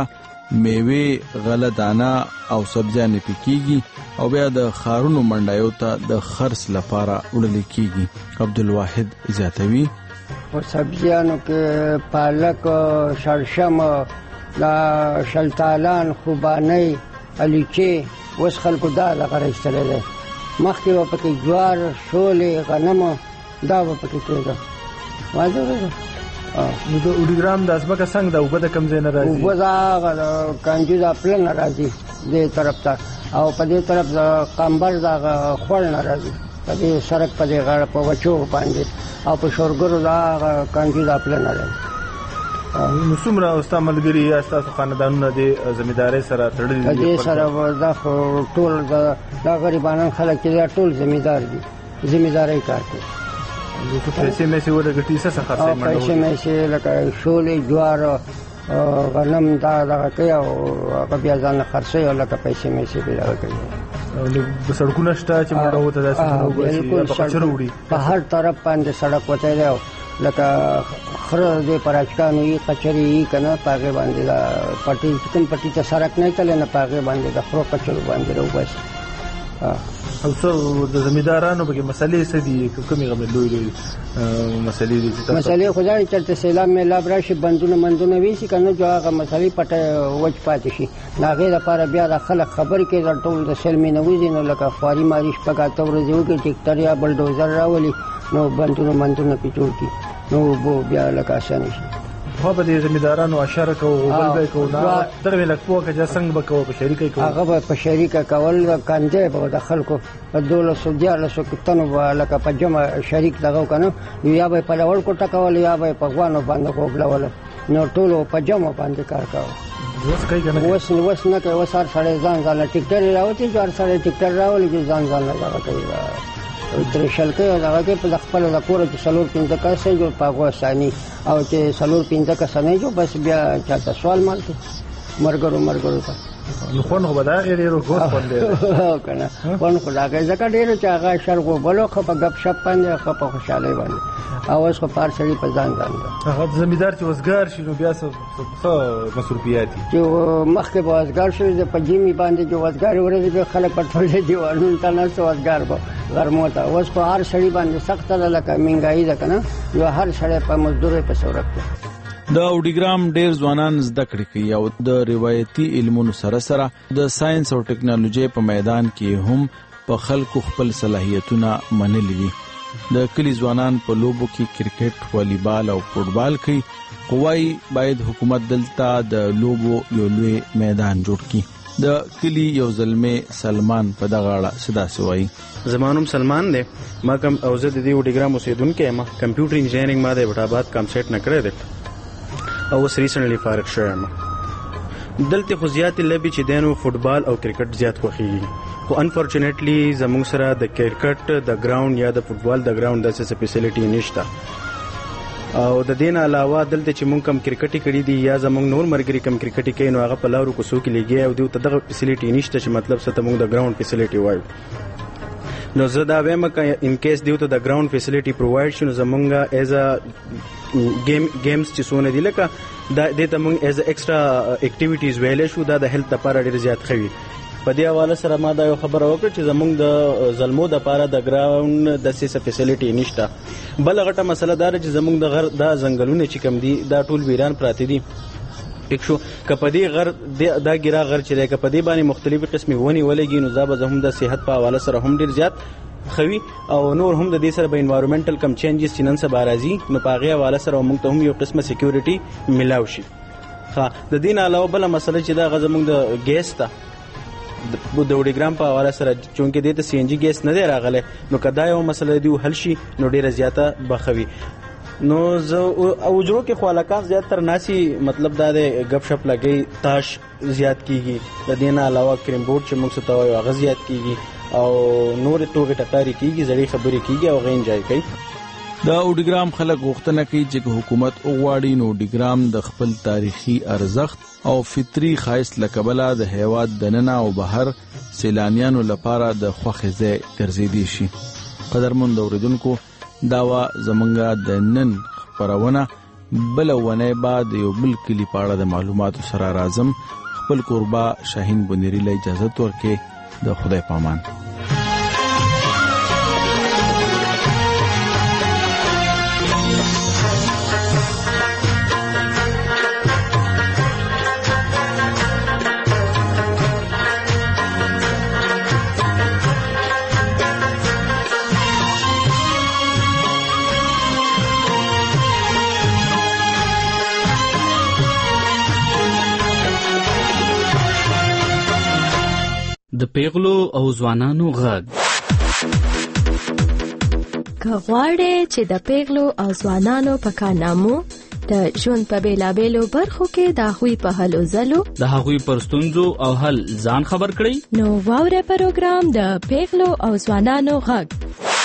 میوه غله دانه او سبزیانې پکېږي او بیا د خارونو منډایو ته د خرڅ لپاره وړل کېږي. عبدالواحد زیاتوي او سبزیانو کې پالک، شړشم، دا شلتالان، خوبانۍ، الوچې اوس خلکو دا دغه ایستلی دی. مخکې به پکې جوار، شولې، غنم دا به پکې کېده. واضح ده. نو د اوډیګرام د ازبکه څنګه د اوبه د کوم ځای نه راځي؟ اوبه د هغه کانجو د پله نه راځي دې طرف ته، او په دې طرف د قمبر د هغه خوړ نه راځي په دې سړک په دې غاړه په وچو باندې، او په شورګرو د هغه کانجو د پله نه راځي. نو څومره ستا ملګري یا ستاسو خاندانونه د زمیندارۍ سره تړلي دي؟ دې سره دا ټول دا غریبانان خلک چې ټول زمیندار دي، زمیندارۍ کار کوي. پیسې میسې ولګټي څه څه خرڅوي؟ پیسې میسې لکه شولې، جوار، غنم دا دغه کوي او هغه بیا ځان خرڅوي او لکه پیسې میسې بیا دغه کوي. د سړکونه شته چې موټر وته داسې بالکل کچرو وړي په هر طرف باندې سړک وتی دی، لکه خره د پراچکانو یې کچرې یې که نه په هغې باندې دا پټي کوم پټي ته سړک نه تللی نه په هغې باندې د خرو کچرو باندې راوباسي. او څه د زمیندارانو پکې مسلې څه دي؟ کومې غمې لوی لوی مسلې دي؟ مسلې خو دا چېرته سیلاب میلاب راشي، بندونه مندونه ویسي که نه، جو هغه مسلې پټه وچ پاتې شي، د هغې لپاره بیا د خلک خبرې کوي د ټول د سیلمې نه وځي، نو لکه خواري ماري شپږ اته ورځې وکړي ټیکټر یا بلډوزر راولي نو بندونه مندونه پې جوړ کړي، نو اوبه بیا لکه اسانه شي. خو به د زمیندارانو اشاره کوو، غوبل به یې کوو، دغه مې لږ پوه کړه چې څنګه به کوو؟ په شریکه یې کوو؟ هغه به په شریکه کول، کاندې به د خلکو په دولسو دیارلسو تنو به لکه په جمع شریک دغه که نه، یا به یې په لوړ کوټه کول یا به یې په غوانو باندې غوبلول، نو ټولو په جمع باندې کار کوو. اوس کوي که نه؟ اوس اوس نه کوي، اوس هر سړی ځان ځان له ټیکټر یې راوځي، چې هر سړی ټیکټر راولي چې ځان ځان له دغه کوي ترشل کوي او دغه کې په خپل د کور چې څلور پنځه کسه جوړ په هغو ثاني، او چې څلور پنځه کسه نه جوړ بس بیا چاته سوال مال کوي مرګرو مرګرو ته. نو خوند خو به د هغې ډېرو ګوت خوند دی که نه؟ خوند خو د هغې ځکه ډېرو چې هغه شر غوبلو ښه په ګپ شپ باندې، ښه په خوشحالۍ باندې، او اوس خو په هر سړي په ځان ځان ده. هغه زمیندار چې وزګار شي نو بیا څه مصروفیات دي؟ چې مخکې به وزګار شوي د په جیمي باندې چې وزګارې ورځې به خلک په ټولې دیوالونو ته ناست وزګار به غرمو ته، اوس په هر سړي باندې سخته ده، لکه مهنګایي ده که نه، یو هر سړی په مزدورۍ پسې ورک دی. د اوډیګرام ډیر ځوانان زده کړې کوي او د روایتي علمونو سره سره د ساينس او ټکنالوژي په میدان کې هم په خلکو خپل صلاحیتونه منلي دي. د کلی ځوانان په لوبو کې کرکټ، والیبال او فوټبال کوي. قوای باید حکومت دلته د لوبو یو لوی میدان جوړ کړي. د کلی یو زلمه سلمان په دغه اړه صدا سوای. زمانوم سلمان دی، ما کوم او زه د دې اوډیګرام اوسیدونکو یم. کمپیوټر انجینرینګ ما د وټاباد کمسټ نه کړی دی او اوس ریسنټلی فارغ شوم. دلته خو زیات لبي چې دینو فوټبال او کرکټ زیات خوښیږي، خو انفورچونټلی زموږ سره د کرکټ د ګراوند یا د فوټبال د ګراوند داسې فیسیلیټي نشته، او د دین علاوه دلته چې مونږ کم کرکټي کړی دی یا زموږ نور مرګري کم کرکټي کوي نو هغه په لارو کوڅو کې لګي او دوی ته دغه فیسیلیټي نشته چې مطلب څه ته مونږ د ګراوند فیسیلیټي وایو. نو زه دا وایم چې ان کیس دیو ته د ګراوند فیسیلیټي پرووایډ شي نو زمونږ ایز ا گیم گیمز چې سونه دي لکه دا د ته مونږ ایز ایکسترا اکټیویټیز ویلې شو دا د هیلث لپاره ډیر زیات خوي. په دې حواله سره ما دا یو خبره وکړه چې زمونږ د زلمو د لپاره د ګراوند د سیسه فیسیلیټي نشته. بل غټه مسله دا چې زمونږ د غر د ځنګلونه چې کم دي دا ټول ویران پراته دي. ټیک شو کپدی غر دا ګرا غر چې لکه پدی باندې مختلفي قسمي ونی ولګي نو زاب زهم د صحت په حواله سره هم ډیر زیات خوي او نور هم د دې سره به انوایرنمنټل کم چینجز چې نن سبا راځي نو په هغه حواله سره موږ ته هم یو قسمه سکیورټي ملاو شي. ها د دین علاوه بل مسله چې دا غزموږ د ګیس ته د اوډیګرام په حواله سره چونکه د سی ان جی ګیس نه دی راغله نو کدا یو مسله دی حل شي نو ډیره زیاته بخوي. نو زه او جوړو کې خلکان زیات تر ناسي مطلب دا د غب شپ لګي تاش زیات کیږي د دین علاوه کریم بورډ چې موږ ته وایو هغه زیات کیږي او نور ټوګه ټکاری کیږي زړی خبرې کیږي او غین ځای کوي. د اوډیګرام خلک غوښتنه کوي چې حکومت وغواړي نو اوډیګرام د خپل تاریخي ارزښت او فطري خاص لکبله د هیواد دننه او بهر سیلانیانو لپاره د خوښ ځای ګرځېدي شي. قدرمن اوریدونکو داوا زمونږه د نن خبرونه بل ونه بعد یو بل کلی پاړه د معلوماتو سره راځم. خپل کوربه شاهین بنيري له اجازه ورکړي د خدای پامان. د پیغلو او ځوانانو غږ. که غواړې چې د پیغلو او ځوانانو په کارنامو د ژوند په بیلابیلو برخو کې د هغوی په هلو ځلو د هغوی پر ستونزو او حل ځان خبر کړئ، نو واوره پروګرام د پیغلو او ځوانانو غږ.